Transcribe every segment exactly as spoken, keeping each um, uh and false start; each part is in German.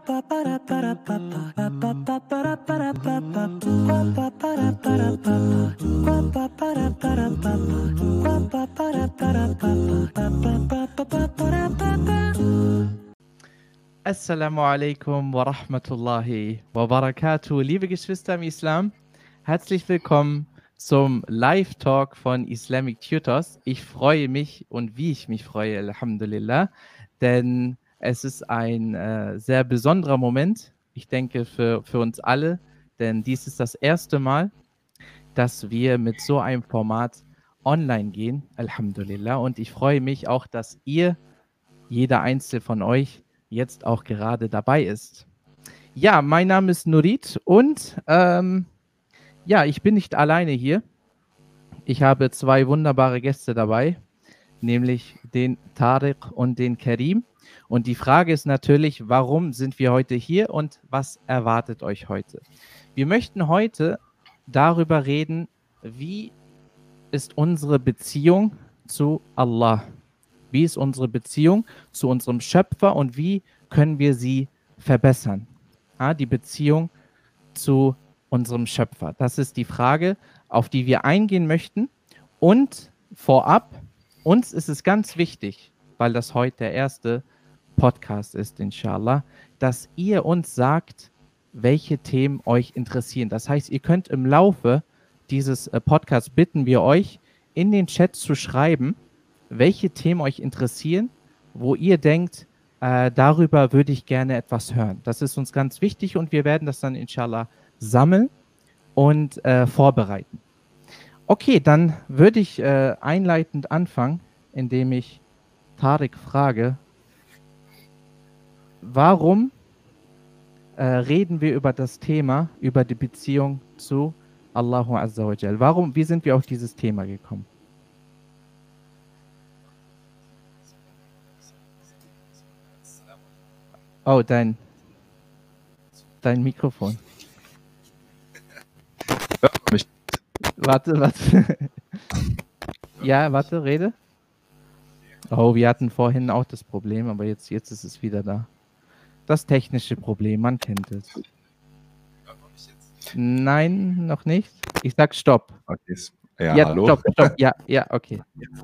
Assalamu alaikum wa rahmatullahi wa barakatuh. Liebe Geschwister im Islam, herzlich willkommen zum Live-Talk von Islamic Tutors. Ich freue mich und wie ich mich freue, Alhamdulillah, denn es ist ein äh, sehr besonderer Moment, ich denke für, für uns alle, denn dies ist das erste Mal, dass wir mit so einem Format online gehen, Alhamdulillah. Und ich freue mich auch, dass ihr, jeder Einzelne von euch, jetzt auch gerade dabei ist. Ja, mein Name ist Nurit und ähm, ja, ich bin nicht alleine hier. Ich habe zwei wunderbare Gäste dabei, nämlich den Tariq und den Karim. Und die Frage ist natürlich, warum sind wir heute hier und was erwartet euch heute? Wir möchten heute darüber reden, wie ist unsere Beziehung zu Allah? Wie ist unsere Beziehung zu unserem Schöpfer und wie können wir sie verbessern? Ja, die Beziehung zu unserem Schöpfer. Das ist die Frage, auf die wir eingehen möchten. Und vorab, uns ist es ganz wichtig, weil das heute der erste Podcast ist, inshallah, dass ihr uns sagt, welche Themen euch interessieren. Das heißt, ihr könnt im Laufe dieses Podcasts, bitten wir euch, in den Chat zu schreiben, welche Themen euch interessieren, wo ihr denkt, äh, darüber würde ich gerne etwas hören. Das ist uns ganz wichtig und wir werden das dann inshallah sammeln und äh, vorbereiten. Okay, dann würde ich äh, einleitend anfangen, indem ich Tariq frage, warum äh, reden wir über das Thema, über die Beziehung zu Allahu Azza wa Jal? Warum, wie sind wir auf dieses Thema gekommen? Oh, dein, dein Mikrofon. Ja, mich. Warte, warte. Ja, warte, rede. Oh, wir hatten vorhin auch das Problem, aber jetzt, jetzt ist es wieder da. Das technische Problem, man kennt es. Nein, noch nicht. Ich sag Stopp. Okay. Ja, ja, hallo. Stopp, Stopp. Ja, ja, okay.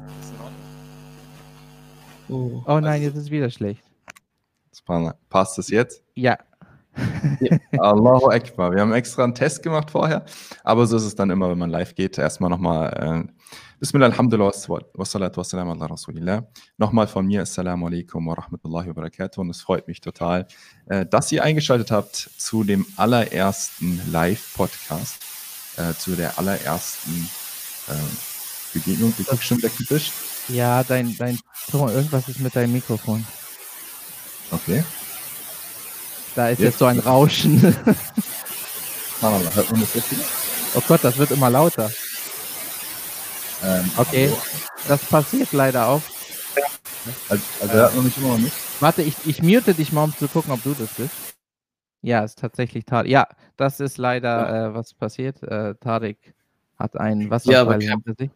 Oh, oh nein, jetzt ist es wieder schlecht. Passt es jetzt? Ja. Ja. Allahu Akbar. Wir haben extra einen Test gemacht vorher, aber so ist es dann immer, wenn man live geht. Erstmal nochmal äh, Bismillah, Alhamdulillah, wassalatu wassalamu ala Rasulillah. Nochmal von mir, Assalamu alaikum wa rahmatullahi wa barakatuh. Und es freut mich total, äh, dass ihr eingeschaltet habt zu dem allerersten Live-Podcast, äh, zu der allerersten äh, Begegnung. Du guckst schon weggewischt? Ja, dein, dein Ton, irgendwas ist mit deinem Mikrofon. Okay. Da ist jetzt, jetzt so ein Rauschen. Hört man das jetzt wieder? Oh Gott, das wird immer lauter. Ähm, okay, also, das passiert leider auch. Ja. Also, also hört man mich immer noch nicht? Warte, ich, ich mute dich mal, um zu gucken, ob du das bist. Ja, ist tatsächlich Tariq. Ja, das ist leider, ja. äh, was passiert. Äh, Tariq hat einen Wasserfall ja, hinter sich.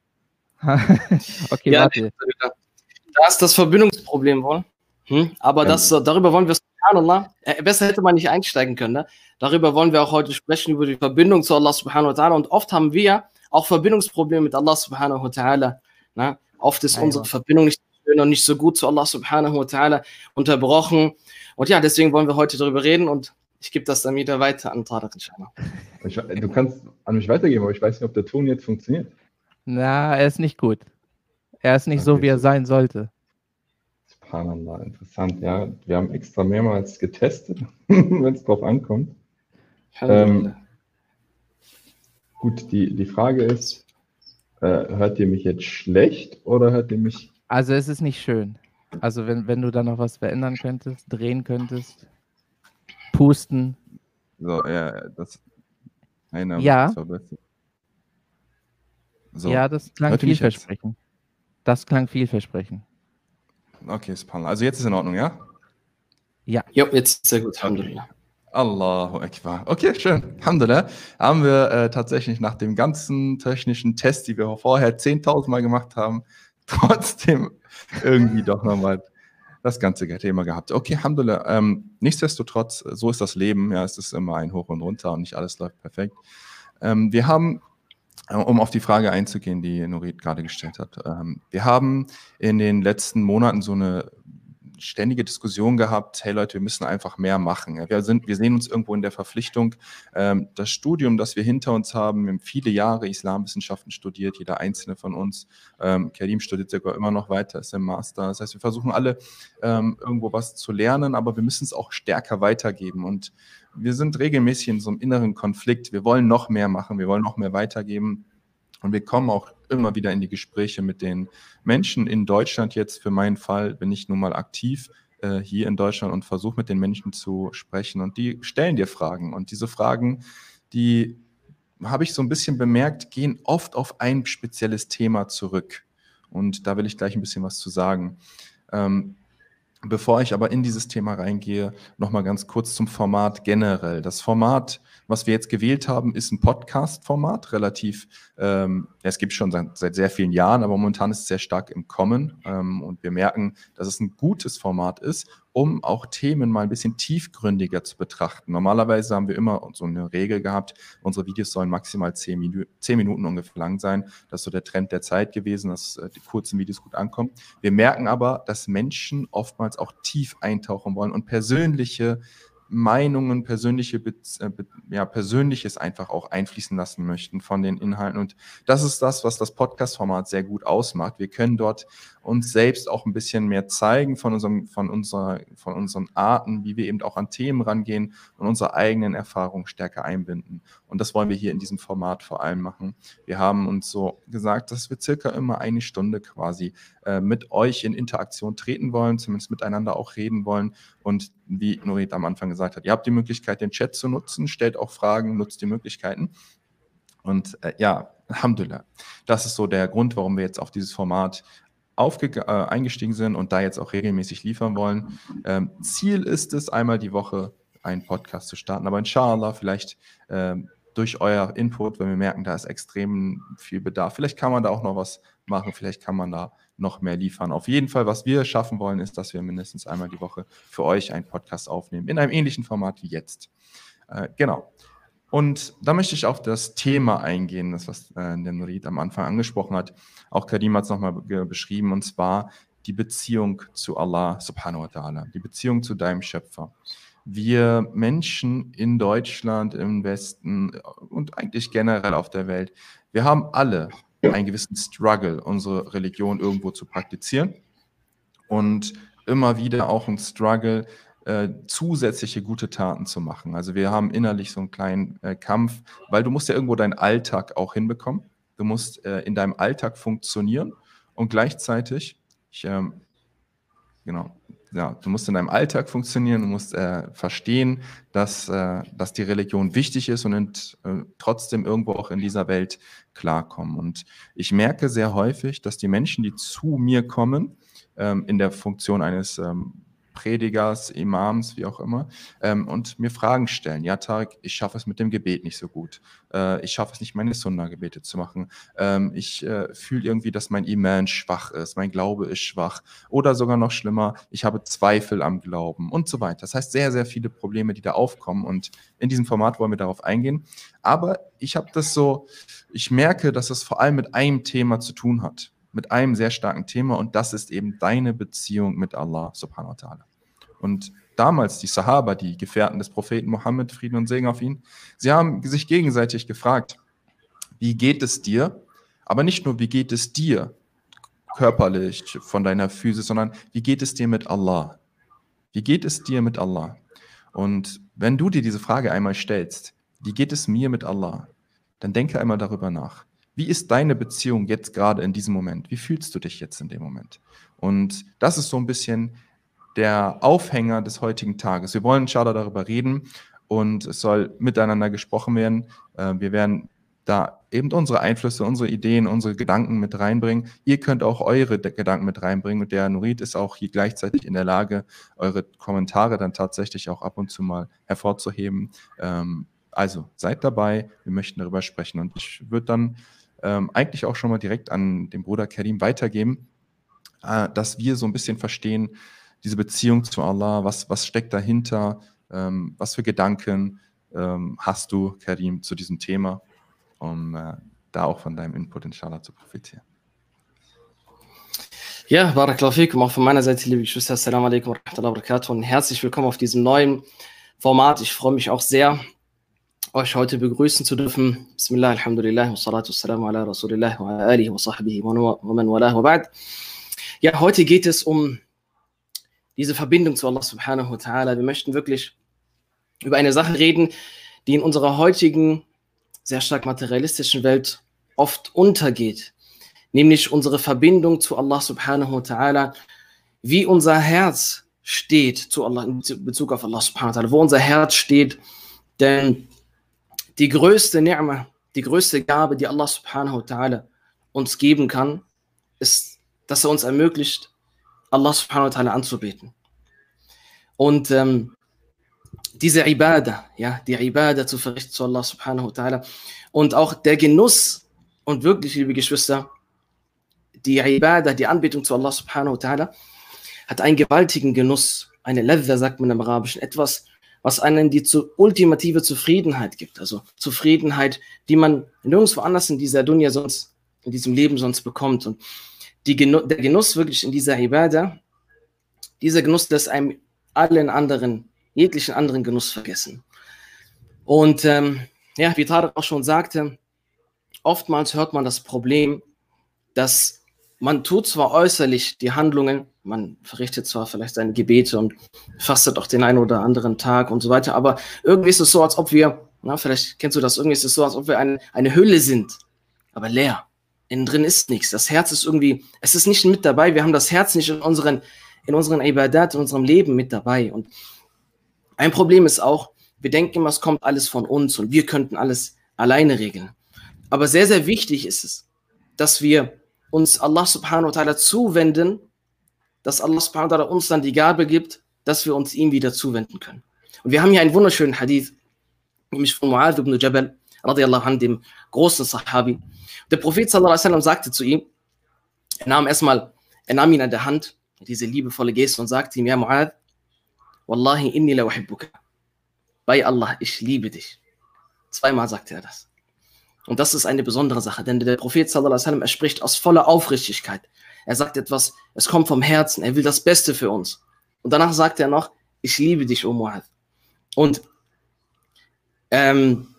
Okay, ja, warte. Da ist das Verbindungsproblem wohl. Hm? Aber das, darüber wollen wir, subhanallah, äh, besser hätte man nicht einsteigen können. Ne? Darüber wollen wir auch heute sprechen, über die Verbindung zu Allah subhanahu wa ta'ala. Und oft haben wir auch Verbindungsprobleme mit Allah subhanahu wa ta'ala. Ne? Oft ist Aywa. unsere Verbindung nicht so schön und nicht so gut zu Allah subhanahu wa ta'ala unterbrochen. Und ja, deswegen wollen wir heute darüber reden und ich gebe das dann wieder weiter an Tariq, inshallah. Du kannst an mich weitergeben, aber ich weiß nicht, ob der Ton jetzt funktioniert. Na, er ist nicht gut. Er ist nicht okay, so, wie er sein sollte. Subhanallah, interessant, ja. Wir haben extra mehrmals getestet, wenn es drauf ankommt. Ähm, gut, die, die Frage ist, äh, hört ihr mich jetzt schlecht oder hört ihr mich... Also es ist nicht schön. Also wenn, wenn du da noch was verändern könntest, drehen könntest, pusten. So, ja, das... Einer ja. So. Ja, das klang vielversprechend. Das klang vielversprechend. Okay, Subhanallah. Also jetzt ist in Ordnung, ja? Ja. Ja, jetzt sehr gut, Alhamdulillah. Allahu Akbar. Okay, schön. Alhamdulillah. Haben wir äh, tatsächlich nach dem ganzen technischen Test, die wir vorher zehntausend Mal gemacht haben, trotzdem irgendwie doch nochmal das ganze Thema gehabt. Okay, Alhamdulillah. Ähm, nichtsdestotrotz, so ist das Leben. Ja, es ist immer ein Hoch und Runter und nicht alles läuft perfekt. Ähm, wir haben, äh, um auf die Frage einzugehen, die Nurit gerade gestellt hat, ähm, wir haben in den letzten Monaten so eine ständige Diskussion gehabt, hey Leute, wir müssen einfach mehr machen. Ja, wir, sind, wir sehen uns irgendwo in der Verpflichtung. Ähm, das Studium, das wir hinter uns haben, wir haben viele Jahre Islamwissenschaften studiert, jeder einzelne von uns. Ähm, Karim studiert sogar immer noch weiter, ist im Master. Das heißt, wir versuchen alle ähm, irgendwo was zu lernen, aber wir müssen es auch stärker weitergeben. Und wir sind regelmäßig in so einem inneren Konflikt. Wir wollen noch mehr machen, wir wollen noch mehr weitergeben. Und wir kommen auch immer wieder in die Gespräche mit den Menschen in Deutschland. Jetzt für meinen Fall bin ich nun mal aktiv äh, hier in Deutschland und versuche mit den Menschen zu sprechen. Und die stellen dir Fragen. Und diese Fragen, die habe ich so ein bisschen bemerkt, gehen oft auf ein spezielles Thema zurück. Und da will ich gleich ein bisschen was zu sagen. Ähm, Bevor ich aber in dieses Thema reingehe, nochmal ganz kurz zum Format generell. Das Format, was wir jetzt gewählt haben, ist ein Podcast-Format, relativ, ähm, es gibt schon seit, seit sehr vielen Jahren, aber momentan ist es sehr stark im Kommen. Ähm, und wir merken, dass es ein gutes Format ist, um auch Themen mal ein bisschen tiefgründiger zu betrachten. Normalerweise haben wir immer so eine Regel gehabt, unsere Videos sollen maximal zehn, Minu- zehn Minuten ungefähr lang sein. Das ist so der Trend der Zeit gewesen, dass äh, die kurzen Videos gut ankommen. Wir merken aber, dass Menschen oftmals auch tief eintauchen wollen und persönliche Meinungen, persönliche, Be äh, Be ja, Persönliches einfach auch einfließen lassen möchten von den Inhalten. Und das ist das, was das Podcast-Format sehr gut ausmacht. Wir können dort uns selbst auch ein bisschen mehr zeigen von, unserem, von, unserer, von unseren Arten, wie wir eben auch an Themen rangehen und unsere eigenen Erfahrungen stärker einbinden. Und das wollen wir hier in diesem Format vor allem machen. Wir haben uns so gesagt, dass wir circa immer eine Stunde quasi äh, mit euch in Interaktion treten wollen, zumindest miteinander auch reden wollen. Und wie Nurit am Anfang gesagt hat, ihr habt die Möglichkeit, den Chat zu nutzen, stellt auch Fragen, nutzt die Möglichkeiten. Und äh, ja, Alhamdulillah. Das ist so der Grund, warum wir jetzt auf dieses Format aufge äh, eingestiegen sind und da jetzt auch regelmäßig liefern wollen. Ähm, Ziel ist es, einmal die Woche einen Podcast zu starten, aber inshallah vielleicht ähm, durch euer Input, wenn wir merken, da ist extrem viel Bedarf. Vielleicht kann man da auch noch was machen, vielleicht kann man da noch mehr liefern. Auf jeden Fall, was wir schaffen wollen, ist, dass wir mindestens einmal die Woche für euch einen Podcast aufnehmen, in einem ähnlichen Format wie jetzt. Äh, genau. Und da möchte ich auf das Thema eingehen, das, was äh, der Nurit am Anfang angesprochen hat. Auch Karim hat es nochmal be beschrieben, und zwar die Beziehung zu Allah subhanahu wa ta'ala, die Beziehung zu deinem Schöpfer. Wir Menschen in Deutschland, im Westen und eigentlich generell auf der Welt, wir haben alle einen gewissen Struggle, unsere Religion irgendwo zu praktizieren und immer wieder auch einen Struggle, äh, zusätzliche gute Taten zu machen. Also wir haben innerlich so einen kleinen äh, Kampf, weil du musst ja irgendwo deinen Alltag auch hinbekommen. Du musst äh, in deinem Alltag funktionieren und gleichzeitig, ich, ähm, genau, ja, du musst in deinem Alltag funktionieren, du musst äh, verstehen, dass, äh, dass die Religion wichtig ist und und äh, trotzdem irgendwo auch in dieser Welt klarkommen. Und ich merke sehr häufig, dass die Menschen, die zu mir kommen, ähm, in der Funktion eines ähm, Predigers, Imams, wie auch immer, ähm, und mir Fragen stellen. Ja, Tarek, ich schaffe es mit dem Gebet nicht so gut. Äh, ich schaffe es nicht, meine Sunna-Gebete zu machen. Ähm, ich äh, fühle irgendwie, dass mein Iman schwach ist, mein Glaube ist schwach. Oder sogar noch schlimmer, ich habe Zweifel am Glauben und so weiter. Das heißt, sehr, sehr viele Probleme, die da aufkommen. Und in diesem Format wollen wir darauf eingehen. Aber ich habe das so, ich merke, dass es vor allem mit einem Thema zu tun hat. Mit einem sehr starken Thema, und das ist eben deine Beziehung mit Allah subhanahu wa ta'ala. Und damals die Sahaba, die Gefährten des Propheten Mohammed, Frieden und Segen auf ihn, sie haben sich gegenseitig gefragt, wie geht es dir? Aber nicht nur, wie geht es dir körperlich, von deiner Physis, sondern wie geht es dir mit Allah? Wie geht es dir mit Allah? Und wenn du dir diese Frage einmal stellst, wie geht es mir mit Allah? Dann denke einmal darüber nach. Wie ist deine Beziehung jetzt gerade in diesem Moment? Wie fühlst du dich jetzt in dem Moment? Und das ist so ein bisschen der Aufhänger des heutigen Tages. Wir wollen inshallah darüber reden und es soll miteinander gesprochen werden. Wir werden da eben unsere Einflüsse, unsere Ideen, unsere Gedanken mit reinbringen. Ihr könnt auch eure Gedanken mit reinbringen, und der Nurit ist auch hier gleichzeitig in der Lage, eure Kommentare dann tatsächlich auch ab und zu mal hervorzuheben. Also seid dabei, wir möchten darüber sprechen, und ich würde dann ähm, eigentlich auch schon mal direkt an den Bruder Karim weitergeben, äh, dass wir so ein bisschen verstehen, diese Beziehung zu Allah, was, was steckt dahinter, ähm, was für Gedanken ähm, hast du, Karim, zu diesem Thema, um äh, da auch von deinem Input inshallah zu profitieren. Ja, Barakallahu fikum, auch von meiner Seite, liebe Geschwister, Assalamu alaikum wa rahmatullahi wa barakatuh und herzlich willkommen auf diesem neuen Format. Ich freue mich auch sehr, euch heute begrüßen zu dürfen. Bismillah, alhamdulillah, wa salatu wassalamu ala rasulillah wa ala alihi wa sahbihi wa man walah wa ba'd. Ja, heute geht es um diese Verbindung zu Allah subhanahu wa ta'ala. Wir möchten wirklich über eine Sache reden, die in unserer heutigen, sehr stark materialistischen Welt oft untergeht. Nämlich unsere Verbindung zu Allah subhanahu wa ta'ala, wie unser Herz steht zu Allah, in Bezug auf Allah subhanahu wa ta'ala, wo unser Herz steht. Denn die größte Ni'ma, die größte Gabe, die Allah subhanahu wa ta'ala uns geben kann, ist, dass er uns ermöglicht, Allah subhanahu wa ta'ala anzubeten. Und ähm, diese Ibadah, ja, die Ibadah zu verrichten zu Allah subhanahu wa ta'ala und auch der Genuss und wirklich, liebe Geschwister, die Ibadah, die Anbetung zu Allah subhanahu wa ta'ala, hat einen gewaltigen Genuss, eine Ladha, sagt man im Arabischen, etwas, was einen die zu, ultimative Zufriedenheit gibt. Also Zufriedenheit, die man nirgendwo anders in dieser Dunya sonst, in diesem Leben sonst bekommt. Und die Genu der Genuss wirklich in dieser Ibadah, dieser Genuss lässt einem allen anderen, jeglichen anderen Genuss vergessen. Und ähm, ja, wie Tarek auch schon sagte, oftmals hört man das Problem, dass man tut zwar äußerlich die Handlungen, man verrichtet zwar vielleicht seine Gebete und fastet auch den einen oder anderen Tag und so weiter, aber irgendwie ist es so, als ob wir, na, vielleicht kennst du das, irgendwie ist es so, als ob wir eine, eine Hülle sind, aber leer. Innen drin ist nichts. Das Herz ist irgendwie, es ist nicht mit dabei. Wir haben das Herz nicht in unseren, in unseren Ibadat, in unserem Leben mit dabei. Und ein Problem ist auch, wir denken immer, es kommt alles von uns und wir könnten alles alleine regeln. Aber sehr, sehr wichtig ist es, dass wir uns Allah subhanahu wa ta'ala zuwenden, dass Allah subhanahu wa ta'ala uns dann die Gabe gibt, dass wir uns ihm wieder zuwenden können. Und wir haben hier einen wunderschönen Hadith, nämlich von Mu'adh ibn Jabal, radiallahu anhu, dem großen Sahabi. Der Prophet sallallahu alaihi wasallam sagte zu ihm, er nahm erstmal, er nahm ihn an der Hand, diese liebevolle Geste, und sagte ihm, ja Mu'adh, Wallahi inni la uhibbuka. Bei Allah, ich liebe dich. Zweimal sagte er das. Und das ist eine besondere Sache, denn der Prophet sallallahu alaihi wasallam, er spricht aus voller Aufrichtigkeit. Er sagt etwas, es kommt vom Herzen, er will das Beste für uns. Und danach sagt er noch, ich liebe dich, O Mu'adh. Und ähm,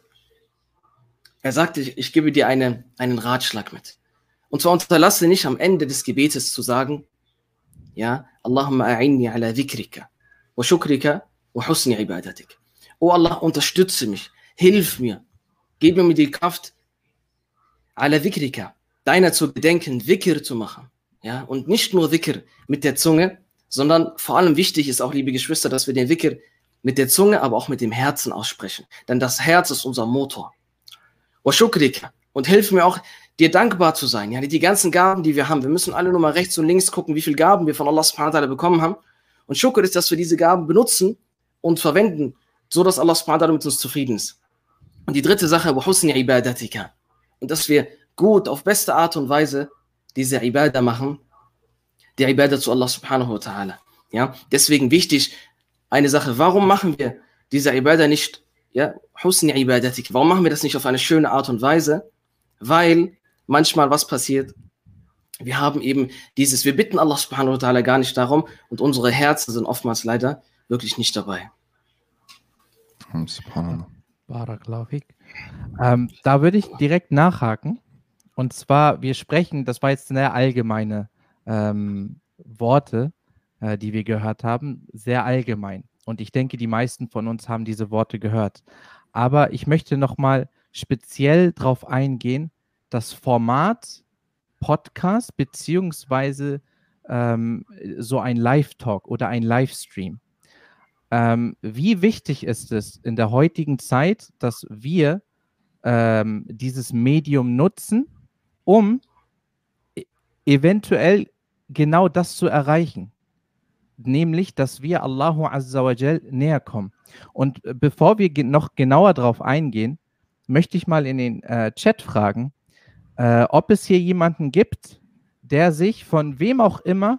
er sagte, ich, ich gebe dir eine, einen Ratschlag mit. Und zwar unterlasse nicht am Ende des Gebetes zu sagen, ja, Allahumma a'inni ala dhikrika wa shukrika wa husni ibadatik. O Allah, unterstütze mich, hilf mir, gib mir die Kraft, ala dhikrika, deiner zu gedenken, Dhikr zu machen. Ja, und nicht nur Dhikr mit der Zunge, sondern vor allem wichtig ist auch, liebe Geschwister, dass wir den Dhikr mit der Zunge, aber auch mit dem Herzen aussprechen. Denn das Herz ist unser Motor. Wa shukrika. Und hilf mir auch, dir dankbar zu sein. Ja, die ganzen Gaben, die wir haben. Wir müssen alle nur mal rechts und links gucken, wie viele Gaben wir von Allah subhanahu wa ta'ala bekommen haben. Und Shukr ist, dass wir diese Gaben benutzen und verwenden, so dass Allah subhanahu wa ta'ala mit uns zufrieden ist. Und die dritte Sache, wa husni ibadatika. Und dass wir gut, auf beste Art und Weise diese Ibadah machen, die Ibadah zu Allah subhanahu wa ta'ala. Ja, deswegen wichtig, eine Sache, warum machen wir diese Ibadah nicht, ja, husni ibadatik, warum machen wir das nicht auf eine schöne Art und Weise? Weil manchmal was passiert, wir haben eben dieses, wir bitten Allah subhanahu wa ta'ala gar nicht darum und unsere Herzen sind oftmals leider wirklich nicht dabei. Subhanallah. Barakallahu fik. Ähm, da würde ich direkt nachhaken. Und zwar, wir sprechen, das war jetzt sehr allgemeine ähm, Worte, äh, die wir gehört haben, sehr allgemein. Und ich denke, die meisten von uns haben diese Worte gehört. Aber ich möchte nochmal speziell darauf eingehen, das Format Podcast beziehungsweise ähm, so ein Live-Talk oder ein Livestream. Ähm, wie wichtig ist es in der heutigen Zeit, dass wir ähm, dieses Medium nutzen, um e- eventuell genau das zu erreichen, nämlich, dass wir Allahu Azza wa Jal näher kommen. Und äh, bevor wir ge noch genauer darauf eingehen, möchte ich mal in den äh, Chat fragen, äh, ob es hier jemanden gibt, der sich von wem auch immer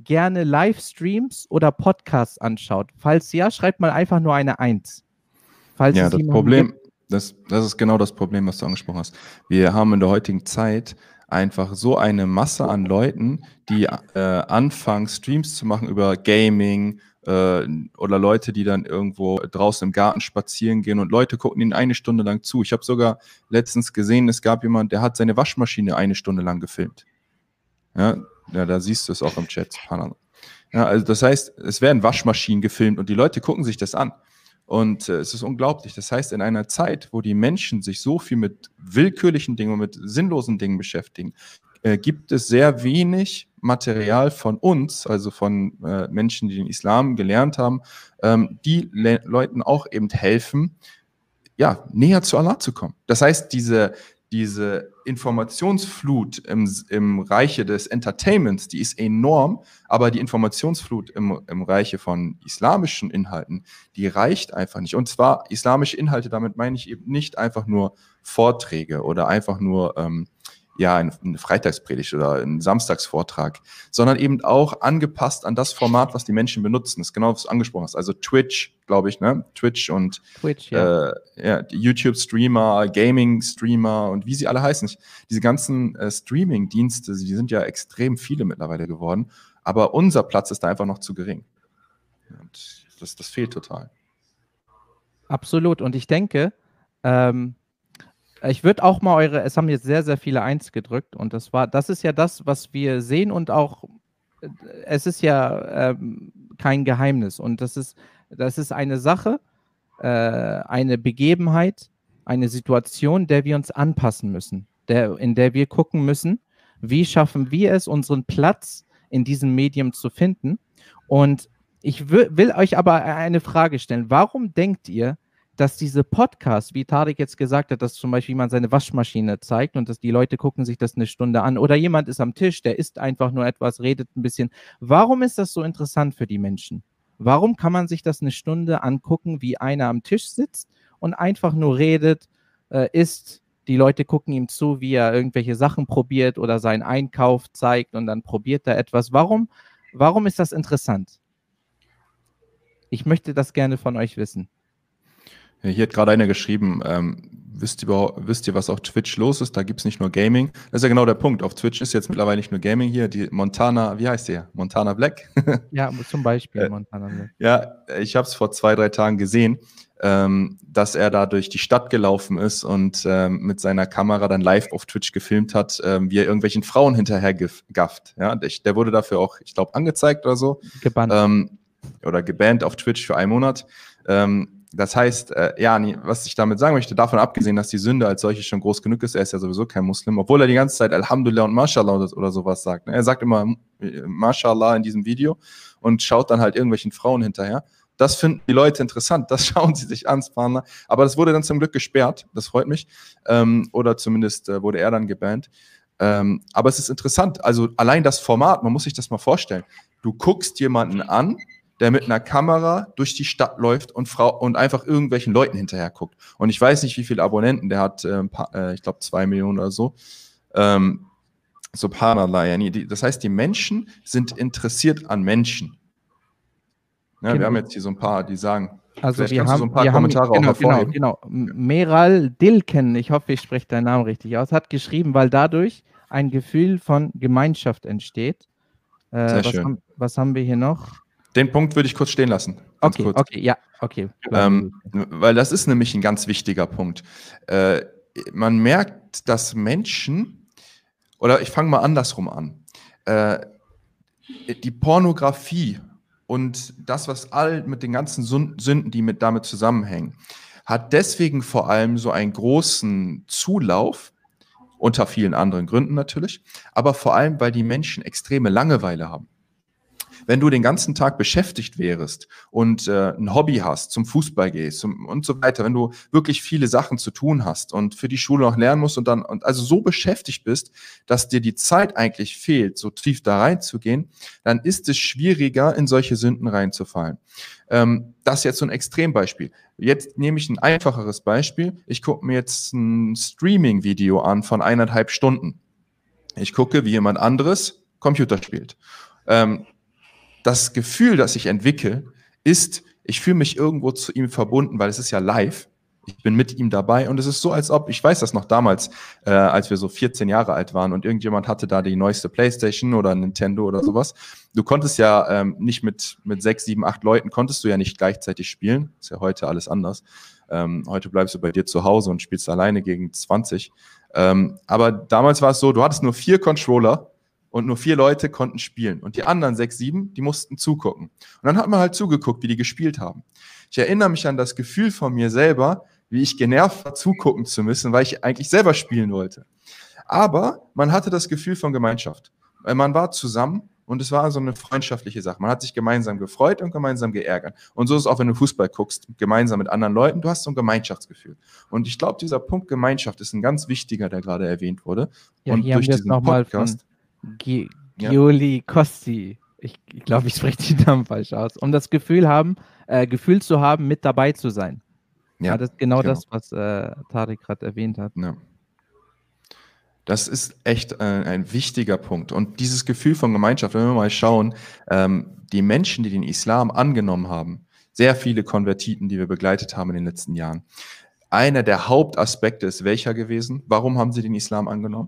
gerne Livestreams oder Podcasts anschaut? Falls ja, schreibt mal einfach nur eine Eins. Falls Ja, es das jemanden Problem, gibt. das, das ist genau das Problem, was du angesprochen hast. Wir haben in der heutigen Zeit einfach so eine Masse an Leuten, die äh, anfangen, Streams zu machen über Gaming äh, oder Leute, die dann irgendwo draußen im Garten spazieren gehen und Leute gucken ihnen eine Stunde lang zu. Ich habe sogar letztens gesehen, es gab jemanden, der hat seine Waschmaschine eine Stunde lang gefilmt. Ja, ja, da siehst du es auch im Chat. Ja, also das heißt, es werden Waschmaschinen gefilmt und die Leute gucken sich das an. Und äh, es ist unglaublich. Das heißt, in einer Zeit, wo die Menschen sich so viel mit willkürlichen Dingen und mit sinnlosen Dingen beschäftigen, äh, gibt es sehr wenig Material von uns, also von äh, Menschen, die den Islam gelernt haben, ähm, die Le Leuten auch eben helfen, ja, näher zu Allah zu kommen. Das heißt, diese, diese Informationsflut im, im Reiche des Entertainments, die ist enorm, aber die Informationsflut im, im Reiche von islamischen Inhalten, die reicht einfach nicht. Und zwar islamische Inhalte, damit meine ich eben nicht einfach nur Vorträge oder einfach nur ähm, ja, eine, eine Freitagspredigt oder ein Samstagsvortrag, sondern eben auch angepasst an das Format, was die Menschen benutzen. Das ist genau, was du angesprochen hast. Also Twitch, glaube ich, ne? Twitch und Twitch, ja. Äh, ja, YouTube-Streamer, Gaming-Streamer und wie sie alle heißen. Diese ganzen äh, Streaming-Dienste, die sind ja extrem viele mittlerweile geworden, aber unser Platz ist da einfach noch zu gering. Und das, das fehlt total. Absolut. Und ich denke, ähm, ich würde auch mal eure, es haben jetzt sehr, sehr viele Eins gedrückt und das war, das ist ja das, was wir sehen und auch, es ist ja ähm, kein Geheimnis und das ist, das ist eine Sache, äh, eine Begebenheit, eine Situation, der wir uns anpassen müssen, der, in der wir gucken müssen, wie schaffen wir es, unseren Platz in diesem Medium zu finden. Und ich will euch aber eine Frage stellen. Warum denkt ihr, dass diese Podcasts, wie Tarek jetzt gesagt hat, dass zum Beispiel jemand seine Waschmaschine zeigt und dass die Leute gucken sich das eine Stunde an oder jemand ist am Tisch, der isst einfach nur etwas, redet ein bisschen. Warum ist das so interessant für die Menschen? Warum kann man sich das eine Stunde angucken, wie einer am Tisch sitzt und einfach nur redet, äh, isst, die Leute gucken ihm zu, wie er irgendwelche Sachen probiert oder seinen Einkauf zeigt und dann probiert er etwas. Warum, warum ist das interessant? Ich möchte das gerne von euch wissen. Hier hat gerade einer geschrieben, ähm, wisst, ihr, wisst ihr, was auf Twitch los ist? Da gibt es nicht nur Gaming. Das ist ja genau der Punkt. Auf Twitch ist jetzt mittlerweile nicht nur Gaming hier. Die Montana, wie heißt der? Montana Black? Ja, zum Beispiel Montana Black. Ja, ich habe es vor zwei, drei Tagen gesehen, ähm, dass er da durch die Stadt gelaufen ist und ähm, mit seiner Kamera dann live auf Twitch gefilmt hat, ähm, wie er irgendwelchen Frauen hinterher gafft. Ja, der, der wurde dafür auch, ich glaube, angezeigt oder so. Gebannt. Ähm, oder gebannt auf Twitch für einen Monat. Ähm, Das heißt, äh, ja, was ich damit sagen möchte, davon abgesehen, dass die Sünde als solche schon groß genug ist, er ist ja sowieso kein Muslim, obwohl er die ganze Zeit Alhamdulillah und Mashallah oder, oder sowas sagt. Ne? Er sagt immer Mashallah in diesem Video und schaut dann halt irgendwelchen Frauen hinterher. Das finden die Leute interessant, das schauen sie sich an, Spanner. Aber das wurde dann zum Glück gesperrt, das freut mich. Ähm, oder zumindest äh, wurde er dann gebannt. Ähm, aber es ist interessant, also allein das Format, man muss sich das mal vorstellen. Du guckst jemanden an, der mit einer Kamera durch die Stadt läuft und, Frau, und einfach irgendwelchen Leuten hinterher guckt. Und ich weiß nicht, wie viele Abonnenten, der hat, äh, paar, äh, ich glaube, zwei Millionen oder so. Ähm, Subhanallah, yani. Die, das heißt, die Menschen sind interessiert an Menschen. Ja, genau. Wir haben jetzt hier so ein paar, die sagen, also wir kannst haben, du so ein paar wir Kommentare haben, genau, auch hervorheben. Genau, genau. Meral Dilken, ich hoffe, ich spreche deinen Namen richtig aus, hat geschrieben, weil dadurch ein Gefühl von Gemeinschaft entsteht. Äh, Sehr was, schön. haben, was haben wir hier noch? Den Punkt würde ich kurz stehen lassen. Ganz Okay, kurz. okay, ja, okay. Ähm, weil das ist nämlich ein ganz wichtiger Punkt. Äh, man merkt, dass Menschen, oder ich fange mal andersrum an, äh, die Pornografie und das, was all mit den ganzen Sünden, die mit damit zusammenhängen, hat deswegen vor allem so einen großen Zulauf, unter vielen anderen Gründen natürlich, aber vor allem, weil die Menschen extreme Langeweile haben. Wenn du den ganzen Tag beschäftigt wärst und äh, ein Hobby hast, zum Fußball gehst zum, und so weiter, wenn du wirklich viele Sachen zu tun hast und für die Schule noch lernen musst und dann und also so beschäftigt bist, dass dir die Zeit eigentlich fehlt, so tief da reinzugehen, dann ist es schwieriger, in solche Sünden reinzufallen. Ähm, das ist jetzt so ein Extrembeispiel. Jetzt nehme ich ein einfacheres Beispiel. Ich gucke mir jetzt ein Streaming-Video an von eineinhalb Stunden. Ich gucke, wie jemand anderes Computer spielt. Ähm, das Gefühl, das ich entwickle, ist, ich fühle mich irgendwo zu ihm verbunden, weil es ist ja live. Ich bin mit ihm dabei und es ist so, als ob, ich weiß das noch damals, äh, als wir so vierzehn Jahre alt waren und irgendjemand hatte da die neueste Playstation oder Nintendo oder sowas. Du konntest ja ähm, nicht mit, mit sechs, sieben, acht Leuten, konntest du ja nicht gleichzeitig spielen. Ist ja heute alles anders. Ähm, heute bleibst du bei dir zu Hause und spielst alleine gegen zwanzig. Ähm, aber damals war es so, du hattest nur vier Controller und nur vier Leute konnten spielen. Und die anderen sechs, sieben, die mussten zugucken. Und dann hat man halt zugeguckt, wie die gespielt haben. Ich erinnere mich an das Gefühl von mir selber, wie ich genervt war, zugucken zu müssen, weil ich eigentlich selber spielen wollte. Aber man hatte das Gefühl von Gemeinschaft. Man war zusammen und es war so eine freundschaftliche Sache. Man hat sich gemeinsam gefreut und gemeinsam geärgert. Und so ist es auch, wenn du Fußball guckst, gemeinsam mit anderen Leuten, du hast so ein Gemeinschaftsgefühl. Und ich glaube, dieser Punkt Gemeinschaft ist ein ganz wichtiger, der gerade erwähnt wurde. Ja, und hier durch haben wir es diesen nochmal von Podcast, Gi Ja. Gioli Costi. Ich, ich glaube, ich spreche den Namen falsch aus. Um das Gefühl haben, äh, Gefühl zu haben, mit dabei zu sein. Ja, ja, das ist genau, genau. das, was äh, Tarek gerade erwähnt hat. Ja. Das ist echt äh, ein wichtiger Punkt. Und dieses Gefühl von Gemeinschaft, wenn wir mal schauen, ähm, die Menschen, die den Islam angenommen haben, sehr viele Konvertiten, die wir begleitet haben in den letzten Jahren. Einer der Hauptaspekte ist welcher gewesen? Warum haben sie den Islam angenommen?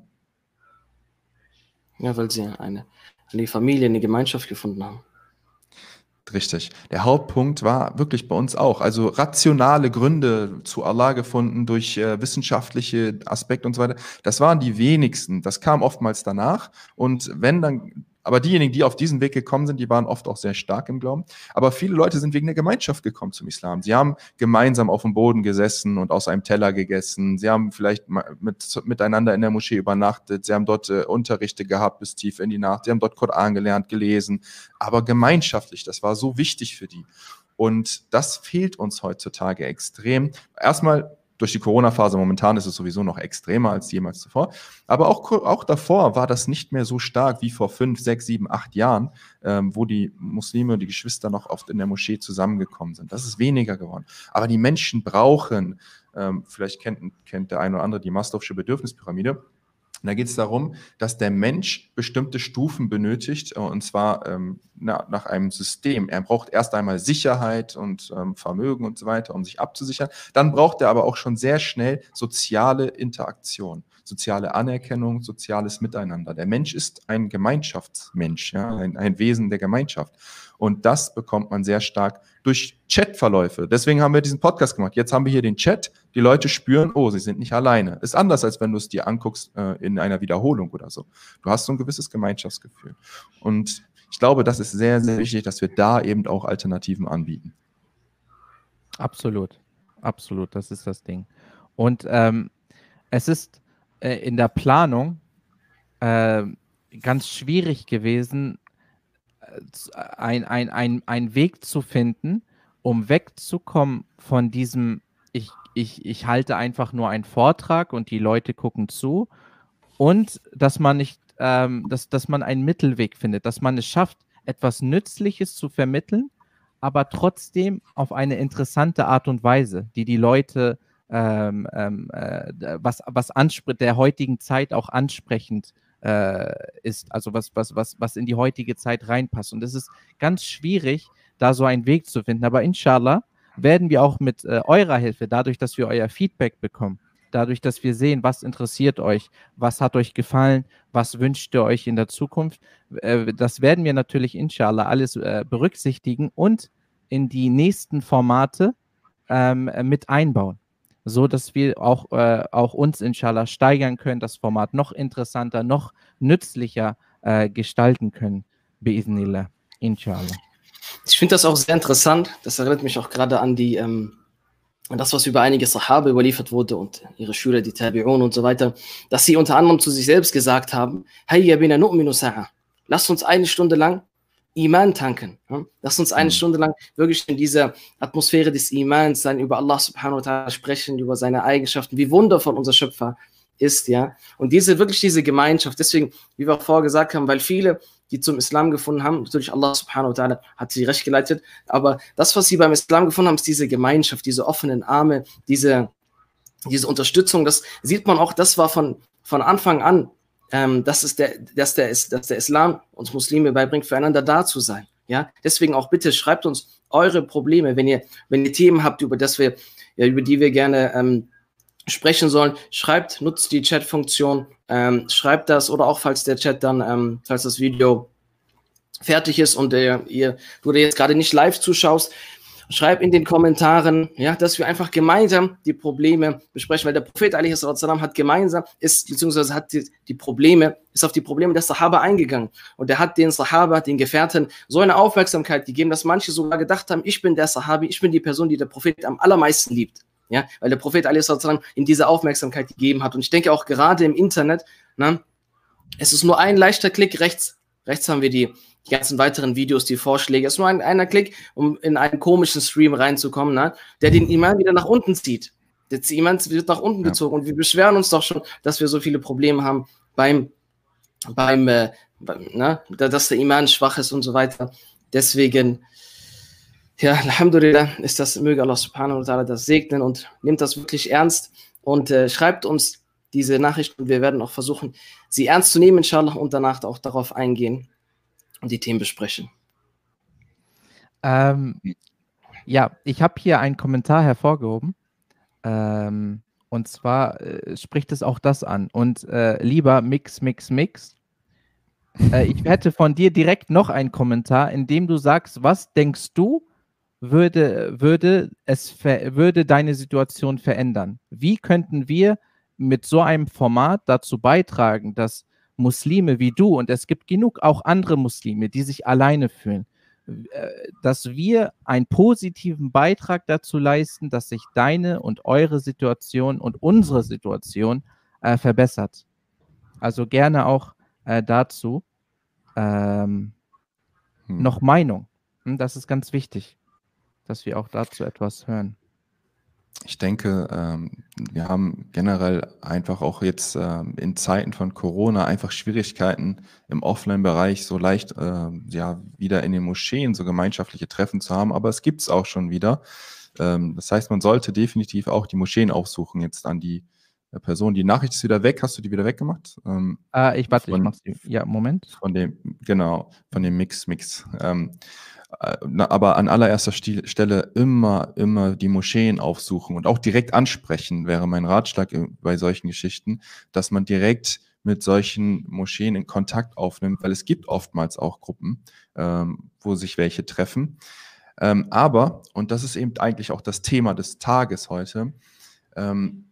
Ja, weil sie eine, eine Familie, eine Gemeinschaft gefunden haben. Richtig. Der Hauptpunkt war wirklich bei uns auch, also rationale Gründe zu Allah gefunden durch äh, wissenschaftliche Aspekte und so weiter. Das waren die wenigsten. Das kam oftmals danach. Und wenn dann, aber diejenigen, die auf diesen Weg gekommen sind, die waren oft auch sehr stark im Glauben. Aber viele Leute sind wegen der Gemeinschaft gekommen zum Islam. Sie haben gemeinsam auf dem Boden gesessen und aus einem Teller gegessen. Sie haben vielleicht mit, miteinander in der Moschee übernachtet. Sie haben dort äh, Unterrichte gehabt bis tief in die Nacht. Sie haben dort Koran gelernt, gelesen. Aber gemeinschaftlich, das war so wichtig für die. Und das fehlt uns heutzutage extrem. Erstmal durch die Corona-Phase, momentan ist es sowieso noch extremer als jemals zuvor. Aber auch, auch davor war das nicht mehr so stark wie vor fünf, sechs, sieben, acht Jahren, ähm, wo die Muslime und die Geschwister noch oft in der Moschee zusammengekommen sind. Das ist weniger geworden. Aber die Menschen brauchen, ähm, vielleicht kennt, kennt der eine oder andere die Maslow'sche Bedürfnispyramide. Und da geht es darum, dass der Mensch bestimmte Stufen benötigt, und zwar ähm, na, nach einem System. Er braucht erst einmal Sicherheit und ähm, Vermögen und so weiter, um sich abzusichern. Dann braucht er aber auch schon sehr schnell soziale Interaktion, soziale Anerkennung, soziales Miteinander. Der Mensch ist ein Gemeinschaftsmensch, ja, ein, ein Wesen der Gemeinschaft. Und das bekommt man sehr stark durch Chatverläufe. Deswegen haben wir diesen Podcast gemacht. Jetzt haben wir hier den Chat. Die Leute spüren, oh, sie sind nicht alleine. Ist anders, als wenn du es dir anguckst äh, in einer Wiederholung oder so. Du hast so ein gewisses Gemeinschaftsgefühl. Und ich glaube, das ist sehr, sehr wichtig, dass wir da eben auch Alternativen anbieten. Absolut. Absolut, das ist das Ding. Und ähm, es ist äh, in der Planung äh, ganz schwierig gewesen, Ein, ein, ein, ein Weg zu finden, um wegzukommen von diesem, ich, ich, ich halte einfach nur einen Vortrag und die Leute gucken zu, und dass man nicht, ähm, dass, dass man einen Mittelweg findet, dass man es schafft, etwas Nützliches zu vermitteln, aber trotzdem auf eine interessante Art und Weise, die die Leute ähm, ähm, äh, was, was anspr- der heutigen Zeit auch ansprechend äh, ist, also was, was, was, was in die heutige Zeit reinpasst. Und es ist ganz schwierig, da so einen Weg zu finden. Aber inshallah werden wir auch mit äh, eurer Hilfe, dadurch, dass wir euer Feedback bekommen, dadurch, dass wir sehen, was interessiert euch, was hat euch gefallen, was wünscht ihr euch in der Zukunft, äh, das werden wir natürlich inshallah alles äh, berücksichtigen und in die nächsten Formate ähm, mit einbauen, so dass wir auch, äh, auch uns inshallah steigern können, das Format noch interessanter, noch nützlicher äh, gestalten können, bi'idhnillah, inshallah. Ich finde das auch sehr interessant, das erinnert mich auch gerade an die ähm, an das, was über einige Sahaba überliefert wurde und ihre Schüler, die Tabi'un und so weiter, dass sie unter anderem zu sich selbst gesagt haben, Hayya bina nu'minu sa'a, lasst uns eine Stunde lang Iman tanken. Ja? Lass uns eine mhm. Stunde lang wirklich in dieser Atmosphäre des Imans sein, über Allah subhanahu wa ta'ala sprechen, über seine Eigenschaften, wie wundervoll unser Schöpfer ist, ja. Und diese, wirklich diese Gemeinschaft, deswegen, wie wir auch vorher gesagt haben, weil viele, die zum Islam gefunden haben, natürlich Allah subhanahu wa ta'ala hat sie recht geleitet, aber das, was sie beim Islam gefunden haben, ist diese Gemeinschaft, diese offenen Arme, diese, diese Unterstützung, das sieht man auch, das war von, von Anfang an, Ähm, das ist der, dass, der, dass der Islam uns Muslime beibringt, füreinander da zu sein. Ja, deswegen auch bitte schreibt uns eure Probleme, wenn ihr, wenn ihr Themen habt, über das wir, ja, über die wir gerne ähm, sprechen sollen. Schreibt, nutzt die Chat-Funktion, ähm, schreibt das oder auch falls der Chat dann, ähm, falls das Video fertig ist und äh, ihr, du da jetzt gerade nicht live zuschaust, schreib in den Kommentaren, ja, dass wir einfach gemeinsam die Probleme besprechen, weil der Prophet alaihi sallam hat gemeinsam ist, beziehungsweise hat die, die Probleme, ist auf die Probleme der Sahaba eingegangen und er hat den Sahaba, den Gefährten, so eine Aufmerksamkeit gegeben, dass manche sogar gedacht haben, ich bin der Sahabi, ich bin die Person, die der Prophet am allermeisten liebt, ja, weil der Prophet alaihi sallam ihm diese Aufmerksamkeit gegeben hat und ich denke auch gerade im Internet, ne, es ist nur ein leichter Klick, rechts, rechts haben wir die die ganzen weiteren Videos, die Vorschläge. Es ist nur ein einer Klick, um in einen komischen Stream reinzukommen, ne, der den Iman wieder nach unten zieht. Der Iman wird nach unten ja. gezogen und wir beschweren uns doch schon, dass wir so viele Probleme haben beim, beim, äh, beim ne, dass der Iman schwach ist und so weiter. Deswegen, ja, Alhamdulillah, ist das, möge Allah subhanahu wa ta'ala das segnen und nimmt das wirklich ernst und äh, schreibt uns diese Nachrichten und wir werden auch versuchen, sie ernst zu nehmen, inshallah, und danach auch darauf eingehen und die Themen besprechen. Ähm, ja, ich habe hier einen Kommentar hervorgehoben. Ähm, und zwar äh, spricht es auch das an. Und äh, lieber Mix, Mix, Mix. Äh, ich hätte von dir direkt noch einen Kommentar, in dem du sagst, was denkst du, würde, würde, es würde deine Situation verändern? Wie könnten wir mit so einem Format dazu beitragen, dass Muslime wie du, und es gibt genug auch andere Muslime, die sich alleine fühlen, dass wir einen positiven Beitrag dazu leisten, dass sich deine und eure Situation und unsere Situation äh, verbessert. Also gerne auch äh, dazu ähm, hm. noch Meinung. Das ist ganz wichtig, dass wir auch dazu etwas hören. Ich denke, ähm, wir haben generell einfach auch jetzt ähm, in Zeiten von Corona einfach Schwierigkeiten im Offline-Bereich so leicht äh, ja wieder in den Moscheen so gemeinschaftliche Treffen zu haben, aber es gibt es auch schon wieder. Ähm, das heißt, man sollte definitiv auch die Moscheen aufsuchen jetzt an die äh, Person. Die Nachricht ist wieder weg. Hast du die wieder weggemacht? Ähm, äh, ich warte, von, ich mach's. Ja, Moment. Von dem, genau, von dem Mix, Mix. Ähm, aber an allererster Stelle immer, immer die Moscheen aufsuchen und auch direkt ansprechen, wäre mein Ratschlag bei solchen Geschichten, dass man direkt mit solchen Moscheen in Kontakt aufnimmt, weil es gibt oftmals auch Gruppen, ähm, wo sich welche treffen. Ähm, aber, und das ist eben eigentlich auch das Thema des Tages heute, ähm,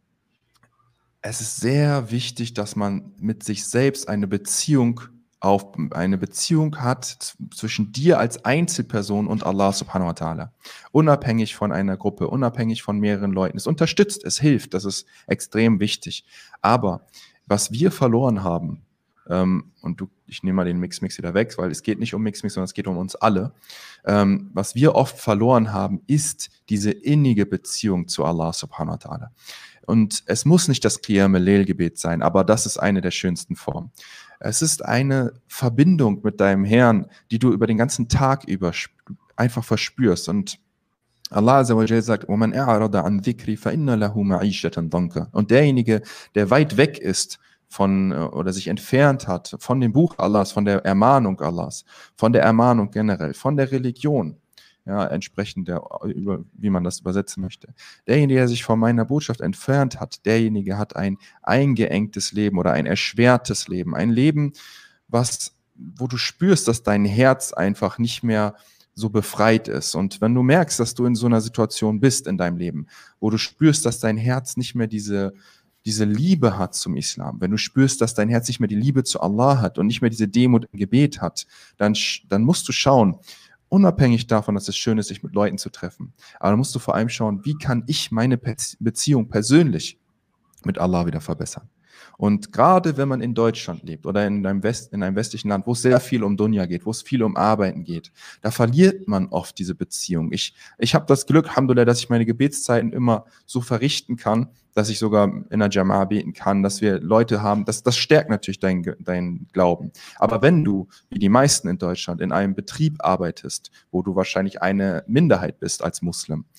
es ist sehr wichtig, dass man mit sich selbst eine Beziehung auf eine Beziehung hat zwischen dir als Einzelperson und Allah subhanahu wa ta'ala. Unabhängig von einer Gruppe, unabhängig von mehreren Leuten. Es unterstützt, es hilft, das ist extrem wichtig. Aber was wir verloren haben, ähm, und du, ich nehme mal den Mix-Mix wieder weg, weil es geht nicht um Mix-Mix, sondern es geht um uns alle. Ähm, was wir oft verloren haben, ist diese innige Beziehung zu Allah subhanahu wa ta'ala. Und es muss nicht das Qiyam al-Layl-Gebet sein, aber das ist eine der schönsten Formen. Es ist eine Verbindung mit deinem Herrn, die du über den ganzen Tag über einfach verspürst. Und Allah Azza wa Jalla sagt, وَمَنْ أَعْرَضَ عَنْ ذِكْرِ فَإِنَّ لَهُ مَعِيشَةً ضَنْكَ. Und derjenige, der weit weg ist von oder sich entfernt hat von dem Buch Allahs, von der Ermahnung Allahs, von der Ermahnung generell, von der Religion, ja, entsprechend der, über, wie man das übersetzen möchte. Derjenige, der sich von meiner Botschaft entfernt hat, derjenige hat ein eingeengtes Leben oder ein erschwertes Leben. Ein Leben, was, wo du spürst, dass dein Herz einfach nicht mehr so befreit ist. Und wenn du merkst, dass du in so einer Situation bist in deinem Leben, wo du spürst, dass dein Herz nicht mehr diese, diese Liebe hat zum Islam, wenn du spürst, dass dein Herz nicht mehr die Liebe zu Allah hat und nicht mehr diese Demut im Gebet hat, dann, dann musst du schauen, unabhängig davon, dass es schön ist, sich mit Leuten zu treffen. Aber dann musst du vor allem schauen, wie kann ich meine Beziehung persönlich mit Allah wieder verbessern. Und gerade wenn man in Deutschland lebt oder in einem, West, in einem westlichen Land, wo es sehr viel um Dunya geht, wo es viel um Arbeiten geht, da verliert man oft diese Beziehung. Ich, ich habe das Glück, Alhamdulillah, dass ich meine Gebetszeiten immer so verrichten kann, dass ich sogar in der Jama'a beten kann, dass wir Leute haben, das, das stärkt natürlich deinen dein Glauben. Aber wenn du, wie die meisten in Deutschland, in einem Betrieb arbeitest, wo du wahrscheinlich eine Minderheit bist als Muslim,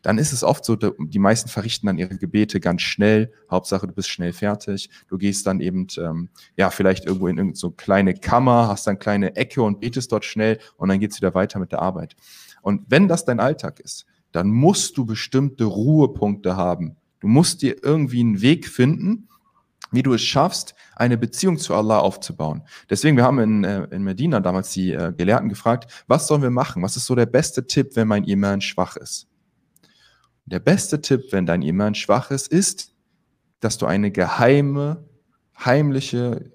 dann ist es oft so, die meisten verrichten dann ihre Gebete ganz schnell. Hauptsache, du bist schnell fertig. Du gehst dann eben, ähm, ja, vielleicht irgendwo in irgendeine so kleine Kammer, hast dann kleine Ecke und betest dort schnell und dann geht's wieder weiter mit der Arbeit. Und wenn das dein Alltag ist, dann musst du bestimmte Ruhepunkte haben. Du musst dir irgendwie einen Weg finden, wie du es schaffst, eine Beziehung zu Allah aufzubauen. Deswegen, wir haben in, äh, in Medina damals die äh, Gelehrten gefragt, was sollen wir machen? Was ist so der beste Tipp, wenn mein Iman schwach ist? Der beste Tipp, wenn dein Iman schwach ist, ist, dass du eine geheime, heimliche